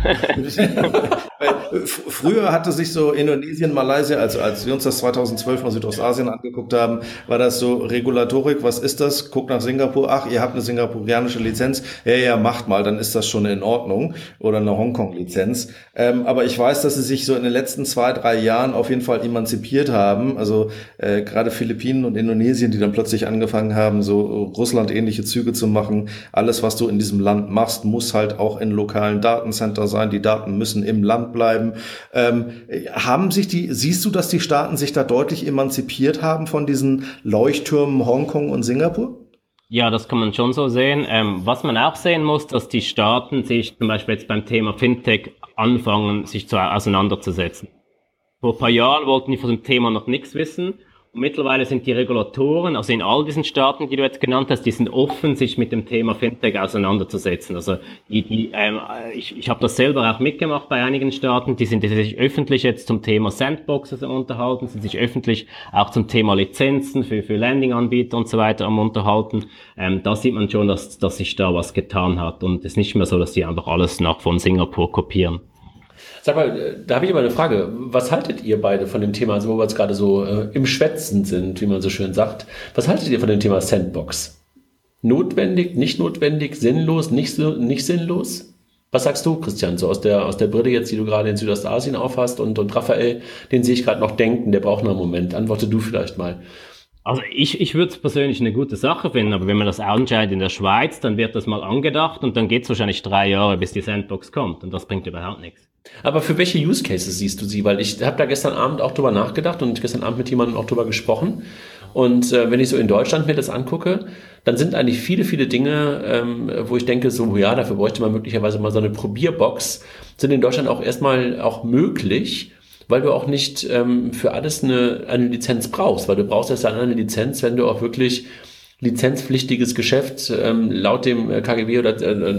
Früher hatte sich so Indonesien, Malaysia, also als wir uns das 2012 mal Südostasien angeguckt haben, war das so Regulatorik, was ist das? Guckt nach Singapur, ach, ihr habt eine singapurianische Lizenz, ja, macht mal, dann ist das schon in Ordnung, oder eine Hongkong-Lizenz. Aber ich weiß, dass sie sich so in den letzten 2-3 Jahren auf jeden Fall emanzipiert haben, also gerade Philippinen und Indonesien, die dann plötzlich angefangen haben, so Russland-ähnliche Züge zu machen. Alles, was du in diesem Land machst, muss halt auch in lokalen Datencenter sein, die Daten müssen im Land bleiben. Siehst du, dass die Staaten sich da deutlich emanzipiert haben von diesen Leuchttürmen Hongkong und Singapur? Ja, das kann man schon so sehen. Was man auch sehen muss, dass die Staaten sich zum Beispiel jetzt beim Thema Fintech anfangen, sich auseinanderzusetzen. Vor ein paar Jahren wollten die von dem Thema noch nichts wissen. Und mittlerweile sind die Regulatoren, also in all diesen Staaten, die du jetzt genannt hast, die sind offen, sich mit dem Thema Fintech auseinanderzusetzen. Also ich habe das selber auch mitgemacht bei einigen Staaten, die sich öffentlich jetzt zum Thema Sandboxes unterhalten, sind sich öffentlich auch zum Thema Lizenzen für Landing-Anbieter und so weiter am unterhalten. Da sieht man schon, dass sich da was getan hat und es ist nicht mehr so, dass die einfach alles von Singapur kopieren. Sag mal, da habe ich aber eine Frage. Was haltet ihr beide von dem Thema, also wo wir jetzt gerade so im Schwätzen sind, wie man so schön sagt? Was haltet ihr von dem Thema Sandbox? Notwendig, nicht notwendig, sinnlos, nicht sinnlos? Was sagst du, Christian, so aus der Brille jetzt, die du gerade in Südostasien aufhast und Raphael, den sehe ich gerade noch denken, der braucht noch einen Moment. Antworte du vielleicht mal. Also ich würde es persönlich eine gute Sache finden, aber wenn man das anschaut in der Schweiz, dann wird das mal angedacht und dann geht es wahrscheinlich 3 Jahre, bis die Sandbox kommt und das bringt überhaupt nichts. Aber für welche Use Cases siehst du sie? Weil ich habe da gestern Abend auch drüber nachgedacht und gestern Abend mit jemandem auch drüber gesprochen. Und wenn ich so in Deutschland mir das angucke, dann sind eigentlich viele, viele Dinge, wo ich denke, so ja, dafür bräuchte man möglicherweise mal so eine Probierbox, sind in Deutschland auch erstmal auch möglich, weil du auch nicht für alles eine Lizenz brauchst, weil du brauchst erst dann eine Lizenz, wenn du auch wirklich lizenzpflichtiges Geschäft laut dem KGB oder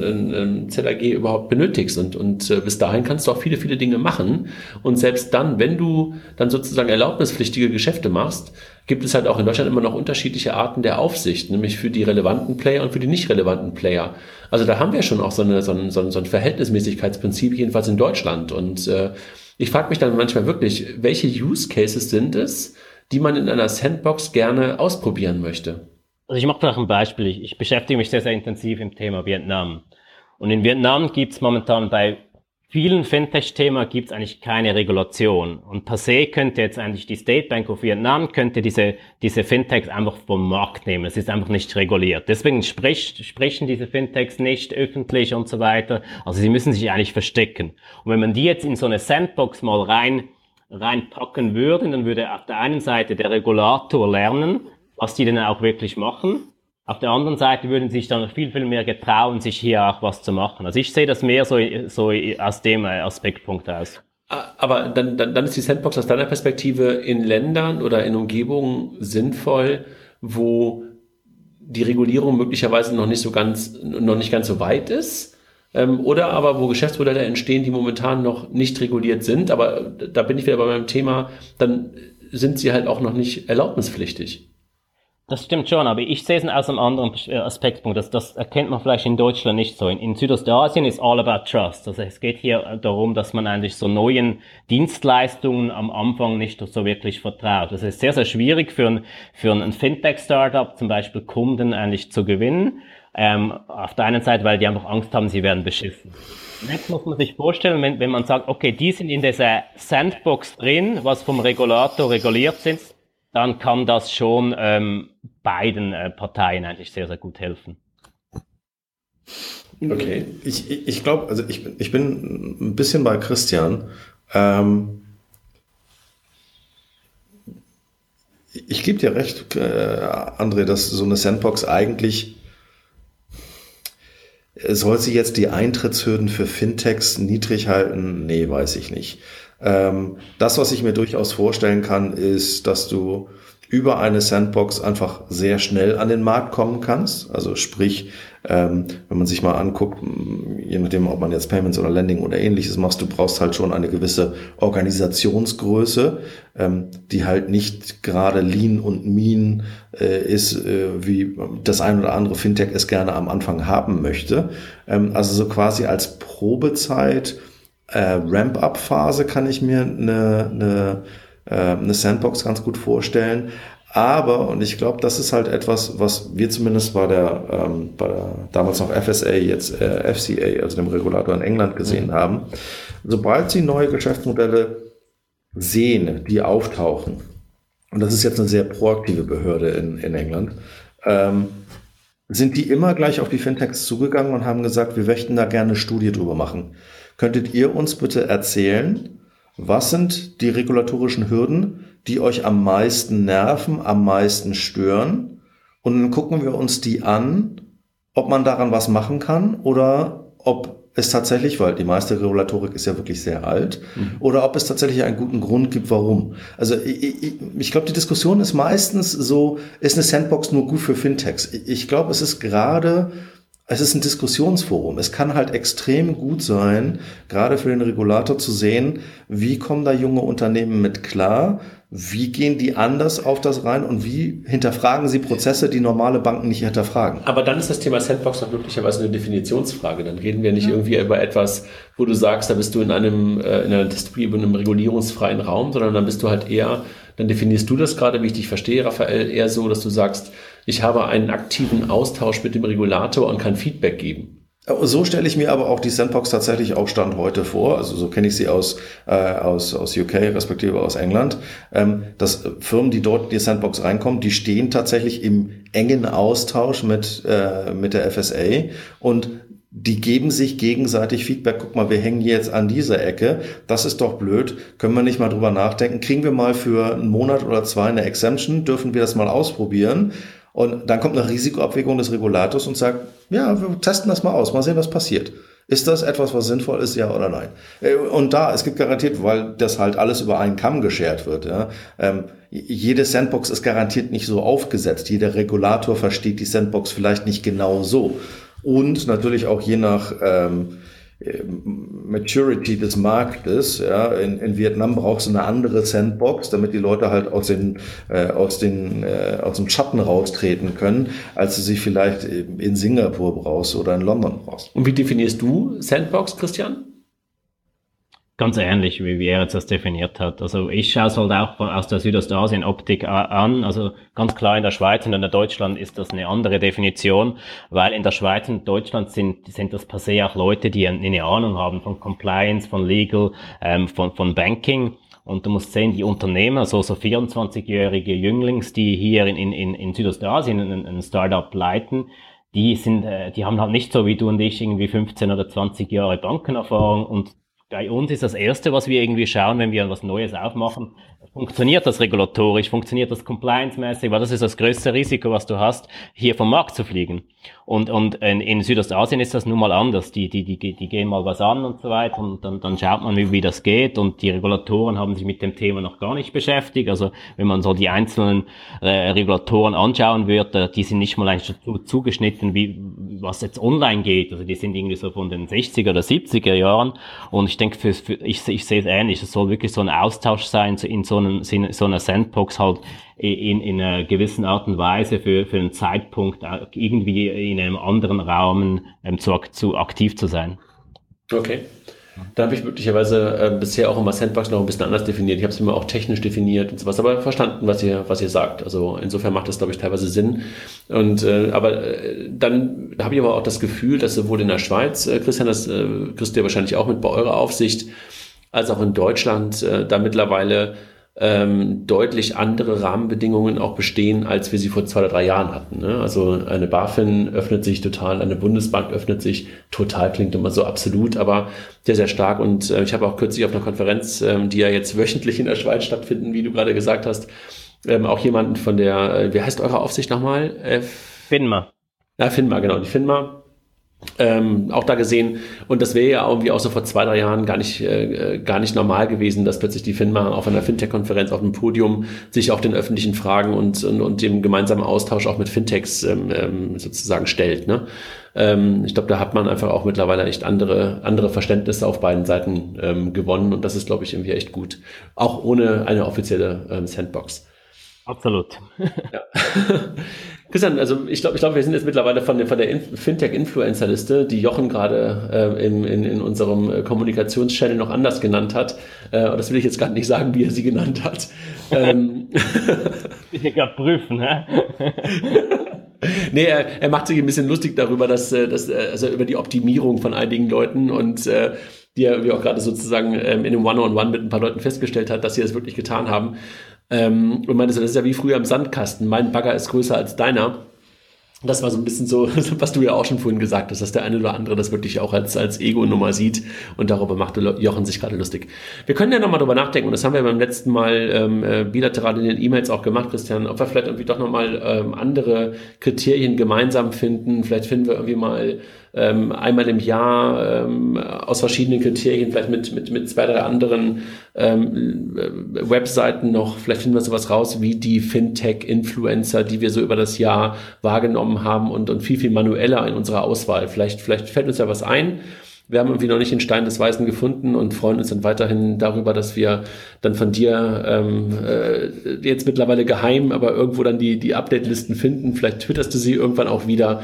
ZAG überhaupt benötigst. Und bis dahin kannst du auch viele, viele Dinge machen. Und selbst dann, wenn du dann sozusagen erlaubnispflichtige Geschäfte machst, gibt es halt auch in Deutschland immer noch unterschiedliche Arten der Aufsicht, nämlich für die relevanten Player und für die nicht relevanten Player. Also da haben wir schon auch so ein Verhältnismäßigkeitsprinzip, jedenfalls in Deutschland. Und ich frage mich dann manchmal wirklich, welche Use Cases sind es, die man in einer Sandbox gerne ausprobieren möchte? Also ich mache vielleicht ein Beispiel. Ich beschäftige mich sehr, sehr intensiv im Thema Vietnam. Und in Vietnam gibt es momentan bei vielen Fintech-Themen gibt es eigentlich keine Regulation. Und per se könnte jetzt eigentlich die State Bank of Vietnam könnte diese Fintechs einfach vom Markt nehmen. Es ist einfach nicht reguliert. Deswegen sprechen diese Fintechs nicht öffentlich und so weiter. Also sie müssen sich eigentlich verstecken. Und wenn man die jetzt in so eine Sandbox mal reinpacken würde, dann würde auf der einen Seite der Regulator lernen, was die denn auch wirklich machen. Auf der anderen Seite würden sie sich dann viel, viel mehr getrauen, sich hier auch was zu machen. Also ich sehe das mehr so aus dem Aspektpunkt aus. Aber dann ist die Sandbox aus deiner Perspektive in Ländern oder in Umgebungen sinnvoll, wo die Regulierung möglicherweise noch nicht ganz so weit ist, oder aber wo Geschäftsmodelle entstehen, die momentan noch nicht reguliert sind. Aber da bin ich wieder bei meinem Thema, dann sind sie halt auch noch nicht erlaubnispflichtig. Das stimmt schon, aber ich sehe es aus einem anderen Aspektpunkt. Das erkennt man vielleicht in Deutschland nicht so. In Südostasien ist all about trust. Also es geht hier darum, dass man eigentlich so neuen Dienstleistungen am Anfang nicht so wirklich vertraut. Das ist sehr, sehr schwierig für ein Fintech-Startup zum Beispiel Kunden eigentlich zu gewinnen. Auf der einen Seite, weil die einfach Angst haben, sie werden beschissen. Und jetzt muss man sich vorstellen, wenn man sagt, okay, die sind in dieser Sandbox drin, was vom Regulator reguliert sind, dann kann das schon beiden Parteien eigentlich sehr, sehr gut helfen. Okay, ich glaube, also ich bin ein bisschen bei Christian. Ich gebe dir recht, André, dass so eine Sandbox eigentlich, soll sie jetzt die Eintrittshürden für Fintechs niedrig halten? Nee, weiß ich nicht. Das, was ich mir durchaus vorstellen kann, ist, dass du über eine Sandbox einfach sehr schnell an den Markt kommen kannst. Also sprich, wenn man sich mal anguckt, je nachdem, ob man jetzt Payments oder Lending oder ähnliches machst, du brauchst halt schon eine gewisse Organisationsgröße, die halt nicht gerade lean und mean ist, wie das ein oder andere Fintech es gerne am Anfang haben möchte. Also so quasi als Probezeit, Ramp-up-Phase kann ich mir eine Sandbox ganz gut vorstellen. Aber, und ich glaube, das ist halt etwas, was wir zumindest bei der damals noch FSA, jetzt FCA, also dem Regulator in England gesehen haben. Sobald sie neue Geschäftsmodelle sehen, die auftauchen, und das ist jetzt eine sehr proaktive Behörde in England, sind die immer gleich auf die Fintechs zugegangen und haben gesagt, wir möchten da gerne eine Studie drüber machen. Könntet ihr uns bitte erzählen, was sind die regulatorischen Hürden, die euch am meisten nerven, am meisten stören? Und dann gucken wir uns die an, ob man daran was machen kann oder ob es tatsächlich, weil die meiste Regulatorik ist ja wirklich sehr alt, oder ob es tatsächlich einen guten Grund gibt, warum. Also ich glaube, die Diskussion ist meistens so, ist eine Sandbox nur gut für Fintechs? Ich glaube, es ist ein Diskussionsforum. Es kann halt extrem gut sein, gerade für den Regulator zu sehen, wie kommen da junge Unternehmen mit klar, wie gehen die anders auf das rein und wie hinterfragen sie Prozesse, die normale Banken nicht hinterfragen. Aber dann ist das Thema Sandbox doch möglicherweise eine Definitionsfrage. Dann reden wir nicht irgendwie über etwas, wo du sagst, da bist du in einer Dystopie, in einem regulierungsfreien Raum, sondern dann bist du halt eher, dann definierst du das gerade, wie ich dich verstehe, Raphael, eher so, dass du sagst, ich habe einen aktiven Austausch mit dem Regulator und kann Feedback geben. So stelle ich mir aber auch die Sandbox tatsächlich auch Stand heute vor. Also so kenne ich sie aus UK, respektive aus England. Dass Firmen, die dort in die Sandbox reinkommen, die stehen tatsächlich im engen Austausch mit der FSA und die geben sich gegenseitig Feedback. Guck mal, wir hängen jetzt an dieser Ecke. Das ist doch blöd. Können wir nicht mal drüber nachdenken? Kriegen wir mal für einen Monat oder zwei eine Exemption? Dürfen wir das mal ausprobieren? Und dann kommt eine Risikoabwägung des Regulators und sagt, ja, wir testen das mal aus, mal sehen, was passiert. Ist das etwas, was sinnvoll ist, ja oder nein? Und es gibt garantiert, weil das halt alles über einen Kamm geschert wird, ja, jede Sandbox ist garantiert nicht so aufgesetzt. Jeder Regulator versteht die Sandbox vielleicht nicht genau so. Und natürlich auch je nach Maturity des Marktes, ja, in Vietnam brauchst du eine andere Sandbox, damit die Leute halt aus dem Schatten raustreten können, als du sie vielleicht in Singapur brauchst oder in London brauchst. Und wie definierst du Sandbox, Christian? Ganz ähnlich, wie er jetzt das definiert hat. Also ich schaue es halt auch aus der Südostasien-Optik an. Also ganz klar in der Schweiz und in Deutschland ist das eine andere Definition, weil in der Schweiz und Deutschland sind das per se auch Leute, die eine Ahnung haben von Compliance, von Legal, von Banking. Und du musst sehen, die Unternehmer, so 24-jährige Jünglings, die hier in Südostasien ein Startup leiten, die haben halt nicht so wie du und ich irgendwie 15 oder 20 Jahre Bankenerfahrung. Und bei uns ist das Erste, was wir irgendwie schauen, wenn wir was Neues aufmachen, funktioniert das regulatorisch, funktioniert das compliance-mäßig, weil das ist das größte Risiko, was du hast, hier vom Markt zu fliegen. Und in Südostasien ist das nun mal anders. Die gehen mal was an und so weiter und dann schaut man, wie das geht, und die Regulatoren haben sich mit dem Thema noch gar nicht beschäftigt. Also wenn man so die einzelnen Regulatoren anschauen wird, die sind nicht mal eigentlich dazu zugeschnitten, wie was jetzt online geht. Also die sind irgendwie so von den 60er oder 70er Jahren, und ich denke, ich sehe es ähnlich. Es soll wirklich so ein Austausch sein in so einer Sandbox, halt in einer gewissen Art und Weise für einen Zeitpunkt irgendwie in einem anderen Raum zu aktiv zu sein. Okay. Da habe ich möglicherweise bisher auch immer Sandbox noch ein bisschen anders definiert. Ich habe es immer auch technisch definiert und sowas, aber verstanden, was ihr sagt. Also insofern macht das, glaube ich, teilweise Sinn. Und dann habe ich aber auch das Gefühl, dass sowohl in der Schweiz, Christian, das kriegst du ja wahrscheinlich auch mit bei eurer Aufsicht, als auch in Deutschland da mittlerweile deutlich andere Rahmenbedingungen auch bestehen, als wir sie vor 2 oder 3 Jahren hatten. Ne? Also eine BaFin öffnet sich total, eine Bundesbank öffnet sich total, klingt immer so absolut, aber sehr, sehr stark. Und ich habe auch kürzlich auf einer Konferenz, die ja jetzt wöchentlich in der Schweiz stattfinden, wie du gerade gesagt hast, auch jemanden von der, wie heißt eure Aufsicht nochmal? FINMA. Ja, FINMA, genau, die FINMA. Auch da gesehen, und das wäre ja irgendwie auch so vor 2, 3 Jahren gar nicht normal gewesen, dass plötzlich die FINMA auf einer Fintech-Konferenz auf dem Podium sich auch den öffentlichen Fragen und dem gemeinsamen Austausch auch mit Fintechs sozusagen stellt. Ne? Ich glaube, da hat man einfach auch mittlerweile echt andere Verständnisse auf beiden Seiten gewonnen, und das ist, glaube ich, irgendwie echt gut. Auch ohne eine offizielle Sandbox. Absolut. Ja. Christian, also ich glaube, wir sind jetzt mittlerweile von der Fintech-Influencer-Liste, die Jochen gerade in unserem Kommunikationschannel noch anders genannt hat. Das will ich jetzt gerade nicht sagen, wie er sie genannt hat. Ich will gerade prüfen, hä? Nee, er macht sich ein bisschen lustig darüber, also über die Optimierung von einigen Leuten, und die er, wie auch gerade sozusagen in einem One-on-One mit ein paar Leuten festgestellt hat, dass sie das wirklich getan haben. Und meinte so, das ist ja wie früher im Sandkasten. Mein Bagger ist größer als deiner. Das war so ein bisschen so, was du ja auch schon vorhin gesagt hast, dass der eine oder andere das wirklich auch als Ego-Nummer sieht, und darüber machte Jochen sich gerade lustig. Wir können ja nochmal drüber nachdenken, und das haben wir beim letzten Mal bilateral in den E-Mails auch gemacht, Christian, ob wir vielleicht irgendwie doch nochmal andere Kriterien gemeinsam finden. Vielleicht finden wir irgendwie mal einmal im Jahr aus verschiedenen Kriterien, vielleicht mit 2, 3 anderen Webseiten noch, vielleicht finden wir sowas raus, wie die Fintech-Influencer, die wir so über das Jahr wahrgenommen haben, und viel, viel manueller in unserer Auswahl. Vielleicht fällt uns ja was ein. Wir haben irgendwie noch nicht den Stein des Weisen gefunden und freuen uns dann weiterhin darüber, dass wir dann von dir jetzt mittlerweile geheim, aber irgendwo dann die Update-Listen finden. Vielleicht twitterst du sie irgendwann auch wieder.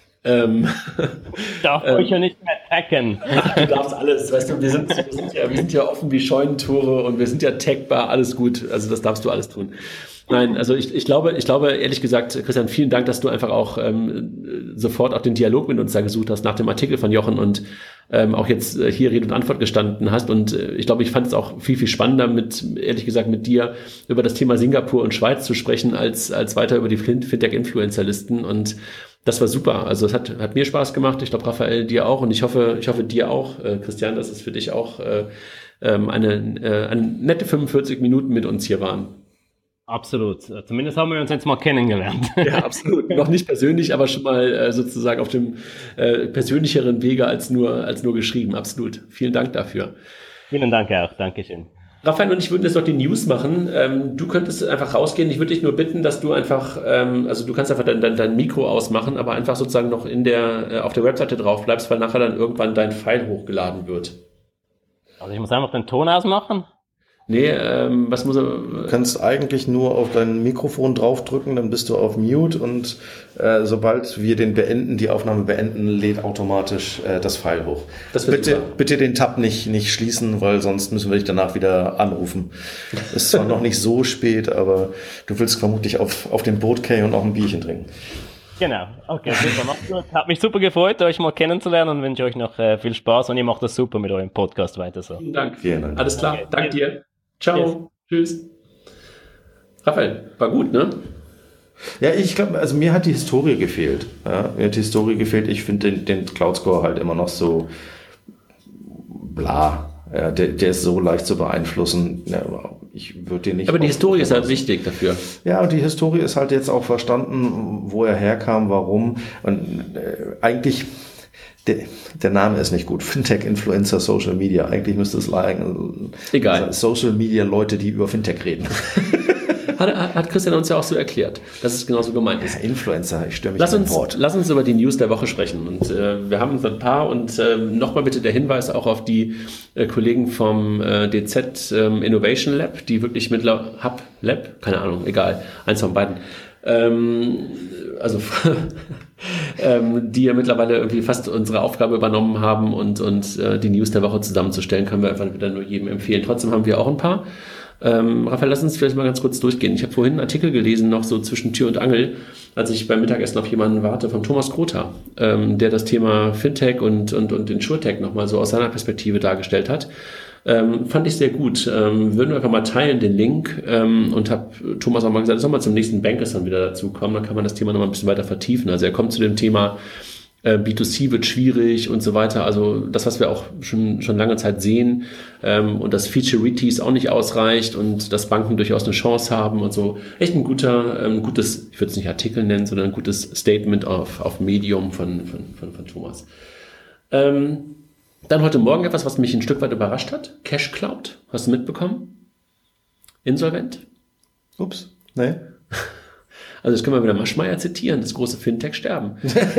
Darf euch ja nicht mehr taggen. Ach, du darfst alles, weißt du, wir sind ja offen wie Scheunentore, und wir sind ja tagbar, alles gut, also das darfst du alles tun. Nein, also ich glaube, ehrlich gesagt, Christian, vielen Dank, dass du einfach auch sofort auch den Dialog mit uns da gesucht hast nach dem Artikel von Jochen, und auch jetzt hier Rede und Antwort gestanden hast, und ich glaube, ich fand es auch viel, viel spannender ehrlich gesagt, mit dir über das Thema Singapur und Schweiz zu sprechen, als weiter über die Fintech-Influencer-Listen, und das war super. Also es hat mir Spaß gemacht. Ich glaube, Raphael, dir auch. Und ich hoffe dir auch, Christian, dass es für dich auch eine nette 45 Minuten mit uns hier waren. Absolut. Zumindest haben wir uns jetzt mal kennengelernt. Ja, absolut. Noch nicht persönlich, aber schon mal sozusagen auf dem persönlicheren Wege als nur geschrieben. Absolut. Vielen Dank dafür. Vielen Dank auch. Dankeschön. Raphael und ich würden jetzt noch die News machen. Du könntest einfach rausgehen. Ich würde dich nur bitten, dass du einfach, also du kannst einfach dein Mikro ausmachen, aber einfach sozusagen noch auf der Webseite drauf bleibst, weil nachher dann irgendwann dein File hochgeladen wird. Also ich muss einfach den Ton ausmachen? Nee, was muss er? Du kannst eigentlich nur auf dein Mikrofon draufdrücken, dann bist du auf Mute, und sobald wir die Aufnahme beenden, lädt automatisch das File hoch. Das bitte den Tab nicht schließen, weil sonst müssen wir dich danach wieder anrufen. Ist zwar noch nicht so spät, aber du willst vermutlich auf den Bootcay und auch ein Bierchen trinken. Genau, okay, super, macht's gut. Hat mich super gefreut, euch mal kennenzulernen, und wünsche euch noch viel Spaß, und ihr macht das super mit eurem Podcast weiter so. Vielen Dank. Alles klar, okay. Danke dir. Ciao. Yes. Tschüss. Raphael, war gut, ne? Ja, ich glaube, also mir hat die Historie gefehlt. Ja, mir hat die Historie gefehlt. Ich finde den Cloud Score halt immer noch so bla. Ja, der ist so leicht zu beeinflussen. Ja, ich würde den nicht... Aber die Historie ist halt wichtig dafür. Ja, und die Historie ist halt jetzt auch verstanden, wo er herkam, warum. Und eigentlich... Der Name ist nicht gut. Fintech, Influencer, Social Media. Eigentlich müsste es egal. Social Media Leute, die über Fintech reden. Hat Christian uns ja auch so erklärt, dass es genauso gemeint ist. Ja, Influencer, ich störe mich an dem Wort. Lass uns über die News der Woche sprechen. Und wir haben so ein paar. Und nochmal bitte der Hinweis auch auf die Kollegen vom DZ Innovation Lab, die wirklich Hub Lab, keine Ahnung, egal, eins von beiden. Die ja mittlerweile irgendwie fast unsere Aufgabe übernommen haben und die News der Woche zusammenzustellen, können wir einfach wieder nur jedem empfehlen. Trotzdem haben wir auch ein paar. Raphael, lass uns vielleicht mal ganz kurz durchgehen. Ich habe vorhin einen Artikel gelesen, noch so zwischen Tür und Angel, als ich beim Mittagessen auf jemanden warte, von Thomas Grother, der das Thema Fintech und Insurtech nochmal so aus seiner Perspektive dargestellt hat. Fand ich sehr gut. Würden wir einfach mal teilen, den Link, und habe Thomas auch mal gesagt, soll mal zum nächsten Bankers dann wieder dazu kommen, dann kann man das Thema nochmal ein bisschen weiter vertiefen. Also er kommt zu dem Thema B2C wird schwierig und so weiter. Also das, was wir auch schon lange Zeit sehen, und dass Featureities auch nicht ausreicht und dass Banken durchaus eine Chance haben und so. Echt ein gutes, ich würde es nicht Artikel nennen, sondern ein gutes Statement auf Medium von Thomas. Dann heute Morgen etwas, was mich ein Stück weit überrascht hat. Cash Cloud. Hast du mitbekommen? Insolvent. Ups, nee. Also das können wir wieder Maschmeyer zitieren, das große Fintech sterben.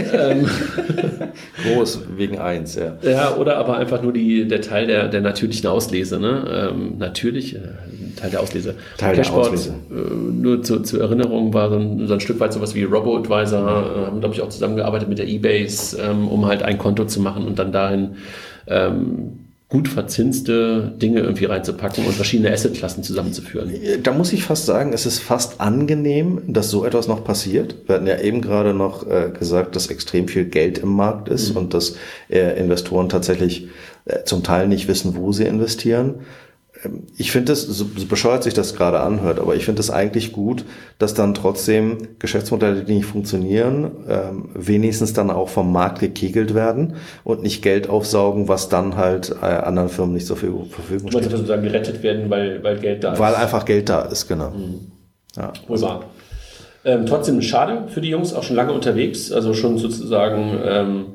Groß, wegen 1, ja. Ja, oder aber einfach nur der Teil der natürlichen Auslese. Ne? Teil der Auslese. Cashboard, nur zur Erinnerung, war so ein Stück weit sowas wie Robo-Advisor, haben, glaube ich, auch zusammengearbeitet mit der eBay, um halt ein Konto zu machen und dann dahin gut verzinste Dinge irgendwie reinzupacken und verschiedene Assetklassen zusammenzuführen. Da muss ich fast sagen, es ist fast angenehm, dass so etwas noch passiert. Wir hatten ja eben gerade noch gesagt, dass extrem viel Geld im Markt ist und dass Investoren tatsächlich zum Teil nicht wissen, wo sie investieren. Ich finde es, so bescheuert sich das gerade anhört, aber ich finde es eigentlich gut, dass dann trotzdem Geschäftsmodelle, die nicht funktionieren, wenigstens dann auch vom Markt gekegelt werden und nicht Geld aufsaugen, was dann halt anderen Firmen nicht zur Verfügung steht. Du meinst sozusagen gerettet werden, weil Geld da ist? Weil einfach Geld da ist, genau. Ja. Wohl wahr. Trotzdem schade für die Jungs, auch schon lange unterwegs, also schon sozusagen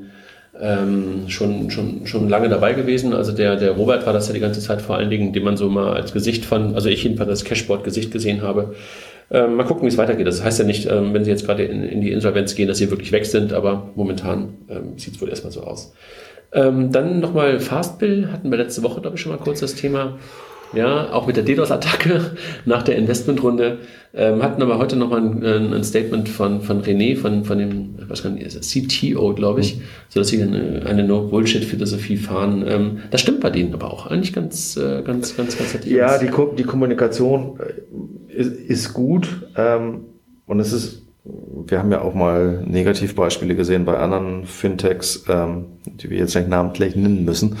schon lange dabei gewesen. Also der Robert war das ja die ganze Zeit vor allen Dingen, den man so mal als Gesicht also ich jedenfalls als Cashboard-Gesicht gesehen habe. Mal gucken, wie es weitergeht. Das heißt ja nicht, wenn sie jetzt gerade in die Insolvenz gehen, dass sie wirklich weg sind, aber momentan sieht es wohl erstmal so aus. Dann nochmal Fastbill, hatten wir letzte Woche, glaube ich, schon mal kurz das Thema. Ja, auch mit der DDoS-Attacke nach der Investmentrunde, hatten aber heute nochmal ein Statement von René, von dem, was kann ich, CTO, glaube ich, so dass sie eine No-Bullshit-Philosophie fahren. Das stimmt bei denen aber auch eigentlich ganz nett. Ja, die Kommunikation ist gut, und es ist, wir haben ja auch mal Negativbeispiele gesehen bei anderen Fintechs, die wir jetzt nicht namentlich nennen müssen,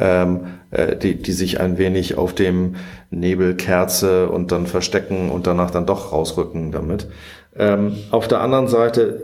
die sich ein wenig auf dem Nebel Kerze und dann verstecken und danach dann doch rausrücken damit. Auf der anderen Seite,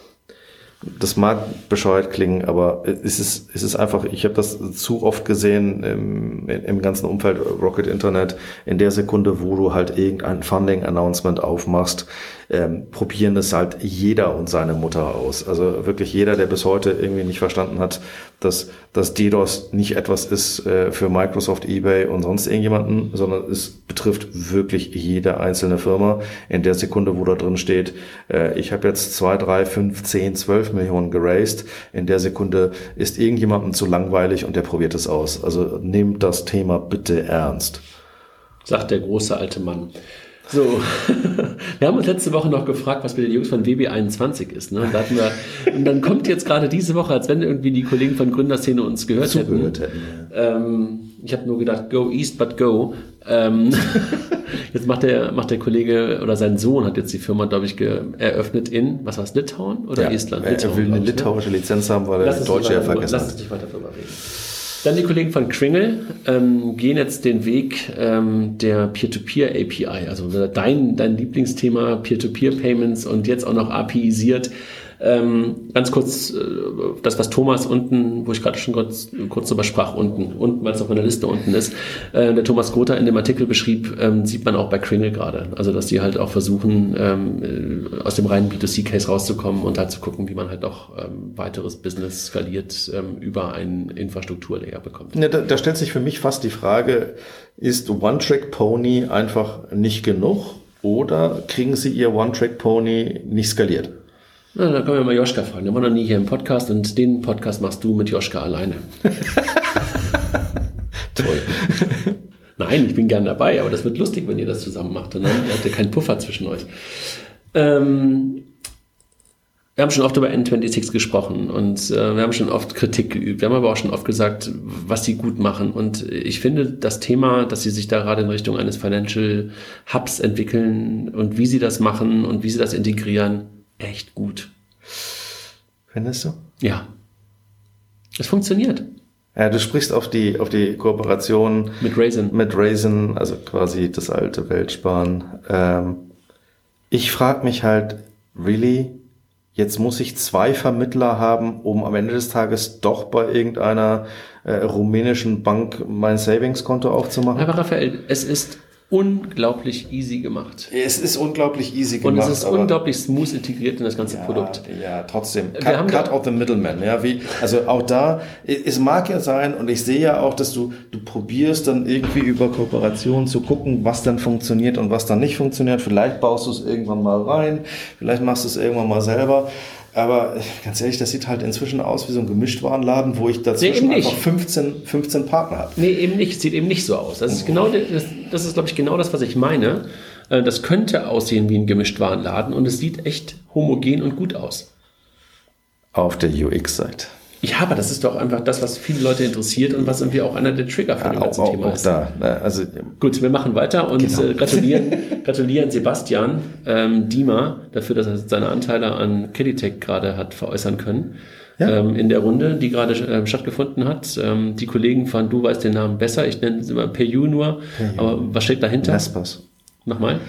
das mag bescheuert klingen, aber es ist einfach, ich habe das zu oft gesehen im ganzen Umfeld Rocket Internet, in der Sekunde, wo du halt irgendein Funding-Announcement aufmachst, probieren es halt jeder und seine Mutter aus. Also wirklich jeder, der bis heute irgendwie nicht verstanden hat, dass DDoS nicht etwas ist für Microsoft, eBay und sonst irgendjemanden, sondern es betrifft wirklich jede einzelne Firma. In der Sekunde, wo da drin steht, ich habe jetzt 2, 3, 5, 10, 12 Millionen geraced, in der Sekunde ist irgendjemandem zu langweilig und der probiert es aus. Also nehmt das Thema bitte ernst. Sagt der große alte Mann. So, wir haben uns letzte Woche noch gefragt, was mit den Jungs von WB21 ist. Ne? Und dann kommt jetzt gerade diese Woche, als wenn irgendwie die Kollegen von Gründerszene uns gehört hätten. Ja. Ich habe nur gedacht, go east but go. Jetzt macht der Kollege oder sein Sohn hat jetzt die Firma, glaube ich, eröffnet in, was war es, Litauen oder Estland? Er will eine litauische Lizenz haben, weil er die deutsche ja vergessen hat. Lass uns nicht weiter darüber reden. Dann die Kollegen von Kringle gehen jetzt den Weg der Peer-to-Peer-API, also dein Lieblingsthema Peer-to-Peer-Payments und jetzt auch noch API-isiert, Ganz kurz, das, was Thomas unten, wo ich gerade schon kurz drüber sprach, unten, weil es auf meiner Liste unten ist, der Thomas Grother in dem Artikel beschrieb, sieht man auch bei Kringle gerade. Also, dass die halt auch versuchen, aus dem reinen B2C-Case rauszukommen und halt zu gucken, wie man halt auch weiteres Business skaliert über einen Infrastrukturlayer bekommt. Ja, da stellt sich für mich fast die Frage, ist One-Trick-Pony einfach nicht genug oder kriegen sie ihr One-Trick-Pony nicht skaliert? Na, dann können wir mal Joschka fragen. Der war noch nie hier im Podcast und den Podcast machst du mit Joschka alleine. Toll. Nein, ich bin gern dabei, aber das wird lustig, wenn ihr das zusammen macht. Und dann habt ihr keinen Puffer zwischen euch. Wir haben schon oft über N26 gesprochen und wir haben schon oft Kritik geübt. Wir haben aber auch schon oft gesagt, was sie gut machen. Und ich finde das Thema, dass sie sich da gerade in Richtung eines Financial Hubs entwickeln und wie sie das machen und wie sie das integrieren, echt gut. Findest du? Ja. Es funktioniert. Ja, du sprichst auf die Kooperation Mit Raisin, also quasi das alte Weltsparen. Ich frage mich halt, really, jetzt muss ich 2 Vermittler haben, um am Ende des Tages doch bei irgendeiner rumänischen Bank mein Savings-Konto aufzumachen? Aber Raphael, es ist unglaublich easy gemacht. Es ist unglaublich easy Und gemacht. es ist unglaublich smooth integriert in das ganze Produkt. Ja, trotzdem. Wir haben Cut out the middleman. Ja, also auch da, es mag ja sein, und ich sehe ja auch, dass du probierst dann irgendwie über Kooperationen zu gucken, was dann funktioniert und was dann nicht funktioniert. Vielleicht baust du es irgendwann mal rein, vielleicht machst du es irgendwann mal selber. Aber ganz ehrlich, das sieht halt inzwischen aus wie so ein Gemischtwarenladen, wo ich dazwischen einfach 15 Partner habe. Nee, eben nicht. Sieht eben nicht so aus. Das ist glaube ich, genau das, was ich meine. Das könnte aussehen wie ein Gemischtwarenladen und es sieht echt homogen und gut aus. Auf der UX-Seite. Ja, aber das ist doch einfach das, was viele Leute interessiert und was irgendwie auch einer der Trigger für das ganze Thema ist. Da, also gut, wir machen weiter und gratulieren Sebastian Diemer dafür, dass er seine Anteile an Kiddytech gerade hat veräußern können. Ja. In der Runde, die gerade stattgefunden hat. Die Kollegen von Du weißt den Namen besser, ich nenne es immer PayU nur, aber was steht dahinter? Nespers. Nochmal?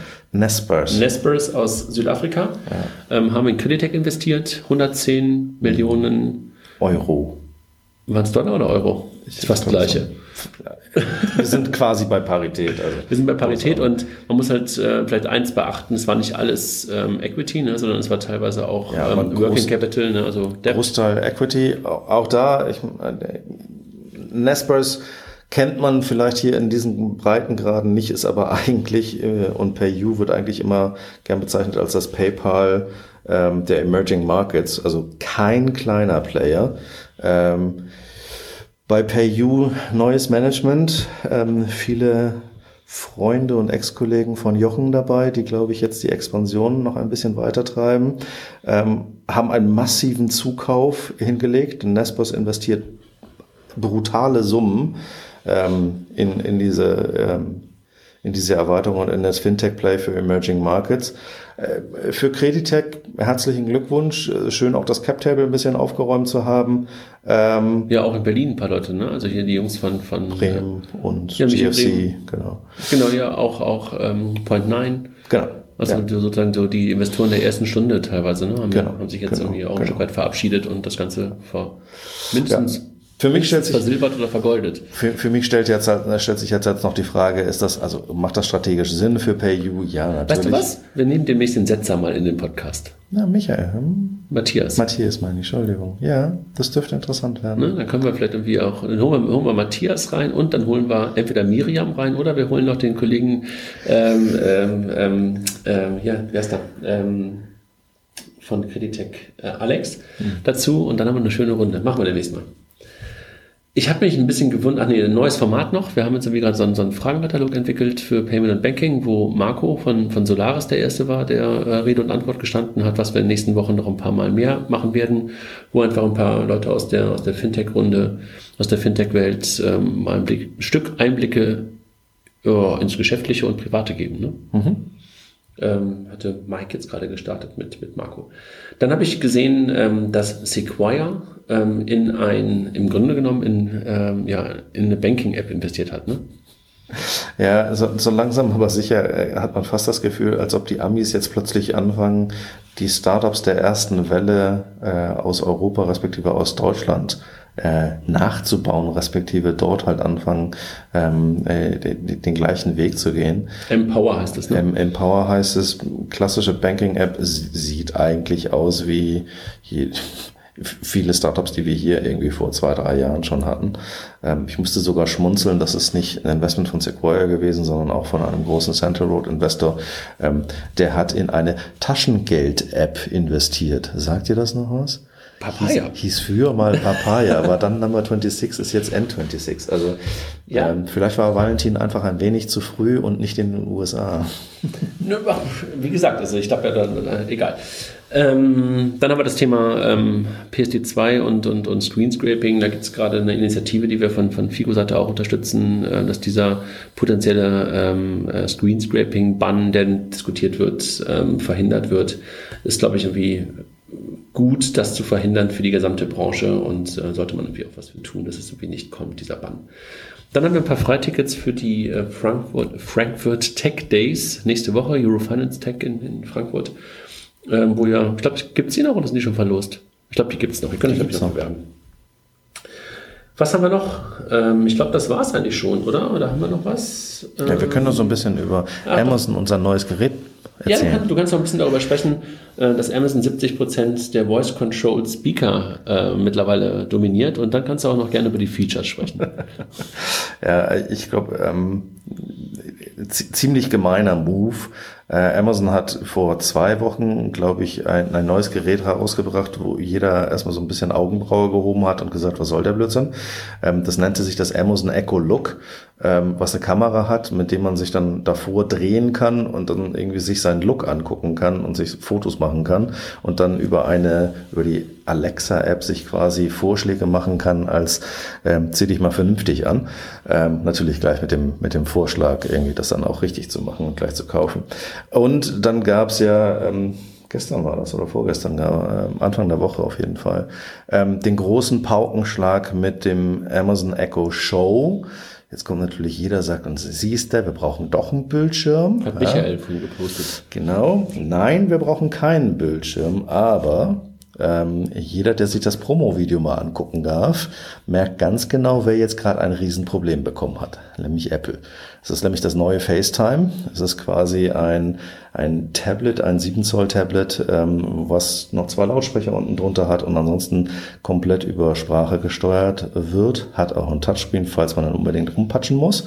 Nespers aus Südafrika haben in Kiddytech investiert, 110 Millionen Euro. Waren es Dollar oder Euro? Das ist fast das Gleiche. Wir sind quasi bei Parität. Also. Wir sind bei Parität und man muss halt vielleicht eins beachten, es war nicht alles Equity, ne, sondern es war teilweise auch Working Capital. Ne, also Großteil Equity. Auch da, Nespers kennt man vielleicht hier in diesen Breitengraden nicht, ist aber eigentlich, und PayU wird eigentlich immer gern bezeichnet als das PayPal der Emerging Markets, also kein kleiner Player. Bei PayU neues Management, viele Freunde und Ex-Kollegen von Jochen dabei, die, glaube ich, jetzt die Expansion noch ein bisschen weiter treiben, haben einen massiven Zukauf hingelegt. Nespers investiert brutale Summen in diese Erweiterung und in das Fintech-Play für Emerging Markets. Für Creditech herzlichen Glückwunsch. Schön auch das Cap-Table ein bisschen aufgeräumt zu haben. Ja, auch in Berlin ein paar Leute, ne? Also hier die Jungs von Bremen und GFC, genau. Genau, ja, auch Point9. Genau. Also sozusagen so die Investoren der ersten Stunde teilweise, ne? Haben sich jetzt irgendwie auch ein Stück weit verabschiedet und das Ganze vor mindestens für mich stellt sich versilbert oder vergoldet. Für mich stellt sich jetzt noch die Frage, macht das strategisch Sinn für PayU? Ja, natürlich. Weißt du was? Wir nehmen demnächst den Setzer mal in den Podcast. Na, Michael. Matthias meine ich, Entschuldigung. Ja, das dürfte interessant werden. Ne? Dann können wir vielleicht irgendwie auch, dann holen wir Matthias rein und dann holen wir entweder Miriam rein oder wir holen noch den Kollegen, wer ist da? Von Creditech, Alex, dazu und dann haben wir eine schöne Runde. Machen wir demnächst mal. Ich habe mich ein bisschen gewundert, ein neues Format noch. Wir haben jetzt irgendwie gerade so einen Fragenkatalog entwickelt für Payment und Banking, wo Marco von Solaris der Erste war, der Rede und Antwort gestanden hat, was wir in den nächsten Wochen noch ein paar Mal mehr machen werden, wo einfach ein paar Leute aus der Fintech-Runde, aus der Fintech-Welt mal ein Stück Einblicke ins Geschäftliche und Private geben. Ne? Hatte Mike jetzt gerade gestartet mit Marco. Dann habe ich gesehen, dass Sequoia im Grunde genommen in eine Banking-App investiert hat. Ne? Ja, so langsam aber sicher hat man fast das Gefühl, als ob die Amis jetzt plötzlich anfangen, die Startups der ersten Welle aus Europa respektive aus Deutschland nachzubauen, respektive dort halt anfangen, den gleichen Weg zu gehen. Empower heißt es, ne? Empower heißt es. Klassische Banking-App sieht eigentlich aus wie viele Startups, die wir hier irgendwie vor 2-3 Jahren schon hatten. Ich musste sogar schmunzeln, das ist nicht ein Investment von Sequoia gewesen, sondern auch von einem großen Central Road Investor. Der hat in eine Taschengeld-App investiert. Sagt ihr das noch was? Papaya. Hieß früher mal Papaya, war dann Number 26, ist jetzt N26. Also ja. Vielleicht war Valentin einfach ein wenig zu früh und nicht in den USA. Wie gesagt, also ich glaube ja dann, egal. Dann haben wir das Thema PSD2 und Screenscraping. Da gibt es gerade eine Initiative, die wir von FICO-Seite auch unterstützen, dass dieser potenzielle Screenscraping-Bann, der diskutiert wird, verhindert wird. Ist, glaube ich, irgendwie gut, das zu verhindern für die gesamte Branche und sollte man irgendwie auch was für tun, dass es irgendwie nicht kommt, dieser Bann. Dann haben wir ein paar Freitickets für die Frankfurt Tech Days nächste Woche, Eurofinance Tech in Frankfurt, wo ja, ich glaube, gibt es die noch oder sind die schon verlost? Ich glaube, die gibt es noch. Wir können euch noch bewerben. Was haben wir noch? Ich glaube, das war es eigentlich schon, oder? Oder haben wir noch was? Ja, wir können noch so ein bisschen über Amazon, unser neues Gerät, erzählen. Ja, du kannst noch ein bisschen darüber sprechen, dass Amazon 70% der Voice-Controlled Speaker mittlerweile dominiert, und dann kannst du auch noch gerne über die Features sprechen. Ja, ich glaube, ziemlich gemeiner Move. Amazon hat vor 2 Wochen, glaube ich, ein neues Gerät herausgebracht, wo jeder erstmal so ein bisschen Augenbraue gehoben hat und gesagt, was soll der Blödsinn? Das nannte sich das Amazon Echo Look, was eine Kamera hat, mit dem man sich dann davor drehen kann und dann irgendwie sich seinen Look angucken kann und sich Fotos machen kann und dann über die Alexa-App sich quasi Vorschläge machen kann als zieh dich mal vernünftig an. Natürlich gleich mit dem Vorschlag, irgendwie das dann auch richtig zu machen und gleich zu kaufen. Und dann gab's ja, gestern war das oder vorgestern, Anfang der Woche auf jeden Fall, den großen Paukenschlag mit dem Amazon Echo Show. Jetzt kommt natürlich jeder, sagt uns, siehst du, wir brauchen doch einen Bildschirm. Hat Michael von gepostet. Genau. Nein, wir brauchen keinen Bildschirm, aber jeder, der sich das Promo-Video mal angucken darf, merkt ganz genau, wer jetzt gerade ein Riesenproblem bekommen hat, nämlich Apple. Es ist nämlich das neue FaceTime. Es ist quasi ein Tablet, ein 7-Zoll-Tablet, was noch 2 Lautsprecher unten drunter hat und ansonsten komplett über Sprache gesteuert wird. Hat auch ein Touchscreen, falls man dann unbedingt rumpatschen muss.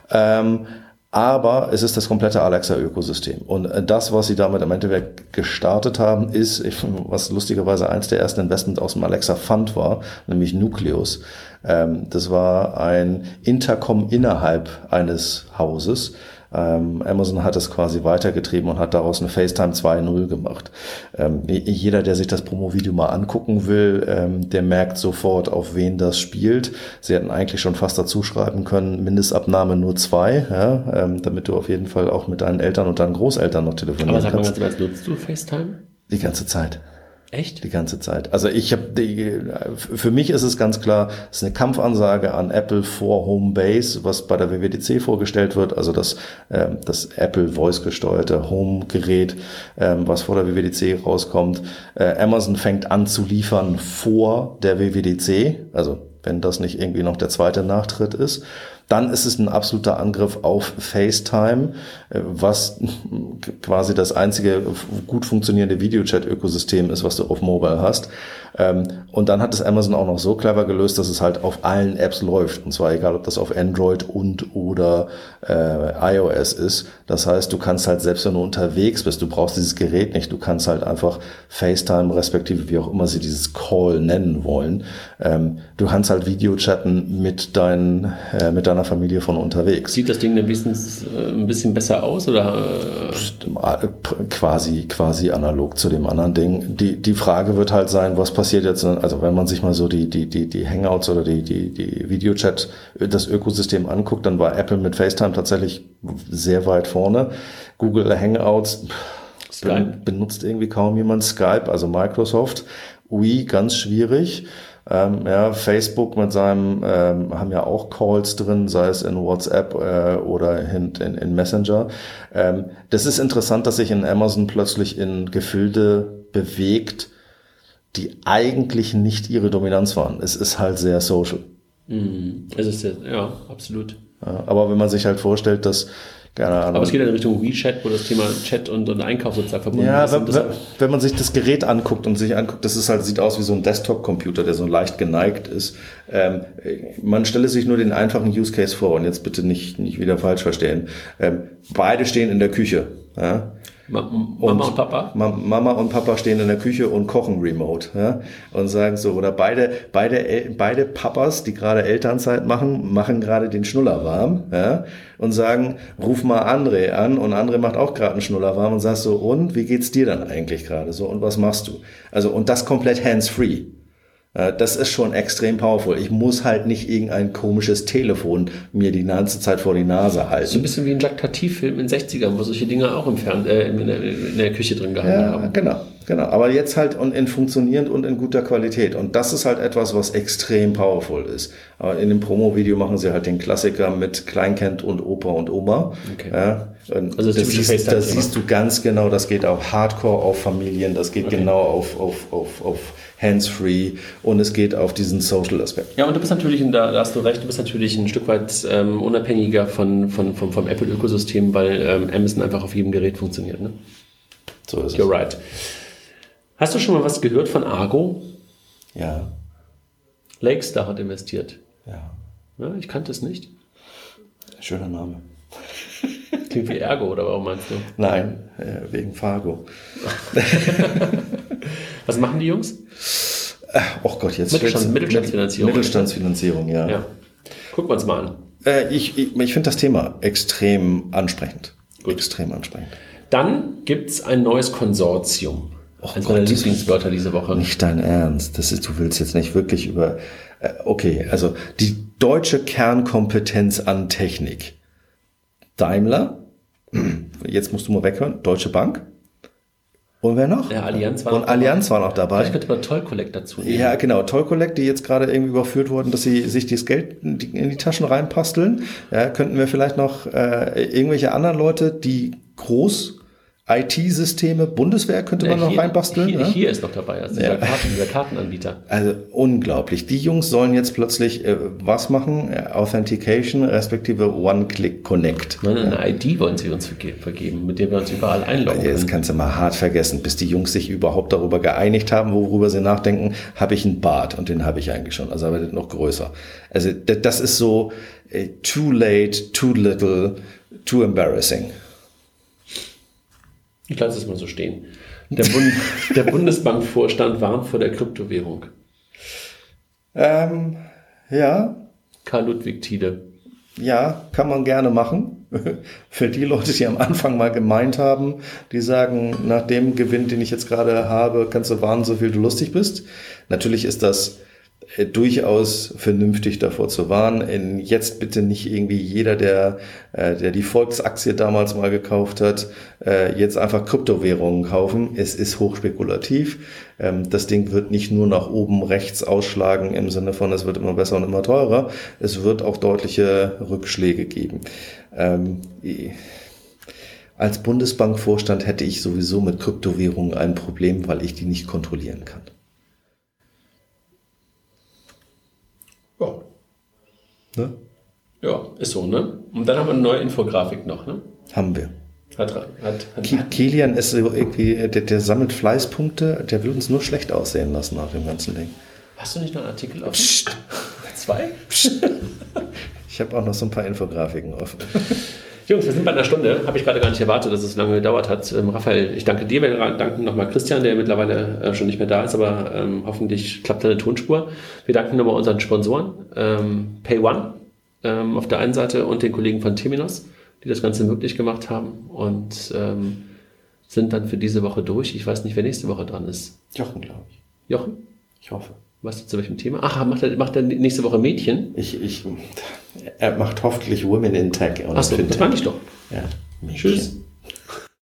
Aber es ist das komplette Alexa-Ökosystem. Und das, was sie damit im Endeffekt gestartet haben, ist, was lustigerweise eins der ersten Investment aus dem Alexa-Fund war, nämlich Nucleus. Das war ein Intercom innerhalb eines Hauses. Amazon hat es quasi weitergetrieben und hat daraus eine FaceTime 2.0 gemacht. Jeder, der sich das Promo-Video mal angucken will, der merkt sofort, auf wen das spielt. Sie hätten eigentlich schon fast dazu schreiben können, Mindestabnahme nur 2, ja, damit du auf jeden Fall auch mit deinen Eltern und deinen Großeltern noch telefonieren kannst. Aber sag mal ganz kurz, nutzt du FaceTime? Die ganze Zeit. Echt? Die ganze Zeit. Also für mich ist es ganz klar, es ist eine Kampfansage an Apple vor Home Base, was bei der WWDC vorgestellt wird, also das Apple Voice gesteuerte Home-Gerät, was vor der WWDC rauskommt. Amazon fängt an zu liefern vor der WWDC, also wenn das nicht irgendwie noch der zweite Nachtritt ist. Dann ist es ein absoluter Angriff auf FaceTime, was quasi das einzige gut funktionierende Videochat-Ökosystem ist, was du auf Mobile hast. Und dann hat es Amazon auch noch so clever gelöst, dass es halt auf allen Apps läuft. Und zwar egal, ob das auf Android oder iOS ist. Das heißt, du kannst halt, selbst wenn du unterwegs bist, du brauchst dieses Gerät nicht, du kannst halt einfach FaceTime, respektive wie auch immer sie dieses Call nennen wollen. Du kannst halt Videochatten mit deiner Familie von unterwegs. Sieht das Ding ein bisschen besser aus, oder? Quasi analog zu dem anderen Ding. Die Frage wird halt sein, was passiert jetzt, also wenn man sich mal so die Hangouts oder die Videochat, das Ökosystem anguckt, dann war Apple mit FaceTime tatsächlich sehr weit vorne. Google Hangouts benutzt irgendwie kaum jemand. Skype, also Microsoft. Ganz schwierig. Facebook mit seinem, haben ja auch Calls drin, sei es in WhatsApp oder in Messenger. Das ist interessant, dass sich in Amazon plötzlich in Gefilde bewegt, die eigentlich nicht ihre Dominanz waren. Es ist halt sehr social. Es ist ja, absolut. Ja, aber wenn man sich halt vorstellt, dass keine Ahnung. Aber es geht in Richtung WeChat, wo das Thema Chat und Einkauf sozusagen verbunden ist. Ja, wenn man sich das Gerät anguckt und sich anguckt, das ist halt, sieht aus wie so ein Desktop-Computer, der so leicht geneigt ist. Man stelle sich nur den einfachen Use Case vor und jetzt bitte nicht wieder falsch verstehen. Beide stehen in der Küche. Ja? Mama und Papa? Mama und Papa stehen in der Küche und kochen remote, ja, und sagen so, oder beide Papas, die gerade Elternzeit machen gerade den Schnuller warm, ja, und sagen, ruf mal André an, und André macht auch gerade einen Schnuller warm und sagst so, und wie geht's dir dann eigentlich gerade so und was machst du? Also, und das komplett hands-free. Das ist schon extrem powerful. Ich muss halt nicht irgendein komisches Telefon mir die ganze Zeit vor die Nase halten. So ein bisschen wie ein Jacques Tati-Film in den 60ern, wo solche Dinge auch in der Küche drin gehangen haben. Genau. Aber jetzt halt in funktionierend und in guter Qualität. Und das ist halt etwas, was extrem powerful ist. Aber in dem Promo-Video machen sie halt den Klassiker mit Kleinkind und Opa und Oma. Okay. Ja, und also das siehst du ganz genau, das geht auch hardcore auf Familien, das geht genau auf hands-free und es geht auf diesen Social-Aspekt. Ja, und du bist natürlich, da hast du recht, du bist natürlich ein Stück weit unabhängiger vom Apple-Ökosystem, weil Amazon einfach auf jedem Gerät funktioniert. Ne? So ist es. You're right. Hast du schon mal was gehört von Argo? Ja. Lakestar hat investiert. Ja. Ich kannte es nicht. Schöner Name. Klingt wie Ergo, oder warum meinst du? Nein, wegen Fargo. Was machen die Jungs? Oh Gott, jetzt Mittelstandsfinanzierung. Mittelstandsfinanzierung, ja. Gucken wir uns mal an. Ich finde das Thema extrem ansprechend. Gut. Extrem ansprechend. Dann gibt es ein neues Konsortium. Eines meiner Lieblingswörter diese Woche. Nicht dein Ernst. Du willst jetzt nicht wirklich über... Okay, also die deutsche Kernkompetenz an Technik. Daimler, jetzt musst du mal weghören, Deutsche Bank. Und wer noch? Ja, Allianz war noch dabei. Vielleicht könnte man Toll Collect dazu nehmen. Ja, genau. Toll Collect, die jetzt gerade irgendwie überführt wurden, dass sie sich das Geld in die Taschen reinpasteln. Ja, könnten wir vielleicht noch irgendwelche anderen Leute, die groß IT-Systeme, Bundeswehr könnte man noch reinbasteln. Hier ist noch dabei, also dieser Kartenanbieter. Also unglaublich. Die Jungs sollen jetzt plötzlich was machen? Authentication respektive One-Click-Connect. Eine ID wollen sie uns vergeben, mit der wir uns überall einloggen können. Das kannst du mal hart vergessen, bis die Jungs sich überhaupt darüber geeinigt haben, worüber sie nachdenken, habe ich einen Bart und den habe ich eigentlich schon, also aber noch größer. Also das ist so too late, too little, too embarrassing. Ich lasse es mal so stehen. Der Bundesbankvorstand warnt vor der Kryptowährung. Ja. Karl Ludwig Tiede. Ja, kann man gerne machen. Für die Leute, die am Anfang mal gemeint haben, die sagen, nach dem Gewinn, den ich jetzt gerade habe, kannst du warnen, so viel du lustig bist. Natürlich ist das durchaus vernünftig davor zu warnen. Jetzt bitte nicht irgendwie jeder, der die Volksaktie damals mal gekauft hat, jetzt einfach Kryptowährungen kaufen. Es ist hochspekulativ. Das Ding wird nicht nur nach oben rechts ausschlagen im Sinne von, es wird immer besser und immer teurer. Es wird auch deutliche Rückschläge geben. Als Bundesbankvorstand hätte ich sowieso mit Kryptowährungen ein Problem, weil ich die nicht kontrollieren kann. Ja. Ne? Ja, ist so, ne? Und dann haben wir eine neue Infografik noch, ne? Haben wir. Hat Kilian ist so irgendwie, der sammelt Fleißpunkte, der will uns nur schlecht aussehen lassen nach dem ganzen Ding. Hast du nicht noch einen Artikel offen? Psst. 2? Psst. Ich habe auch noch so ein paar Infografiken offen. Jungs, wir sind bei einer Stunde. Habe ich gerade gar nicht erwartet, dass es lange gedauert hat. Raphael, ich danke dir. Wir danken nochmal Christian, der mittlerweile schon nicht mehr da ist, aber hoffentlich klappt deine Tonspur. Wir danken nochmal unseren Sponsoren, PayOne auf der einen Seite und den Kollegen von Temenos, die das Ganze möglich gemacht haben und sind dann für diese Woche durch. Ich weiß nicht, wer nächste Woche dran ist. Jochen, glaube ich. Jochen? Ich hoffe. Weißt du zu welchem Thema? Ach, macht er nächste Woche Mädchen? Er macht hoffentlich Women in Tech. Achso, das meine ich doch. Ja, Tschüss.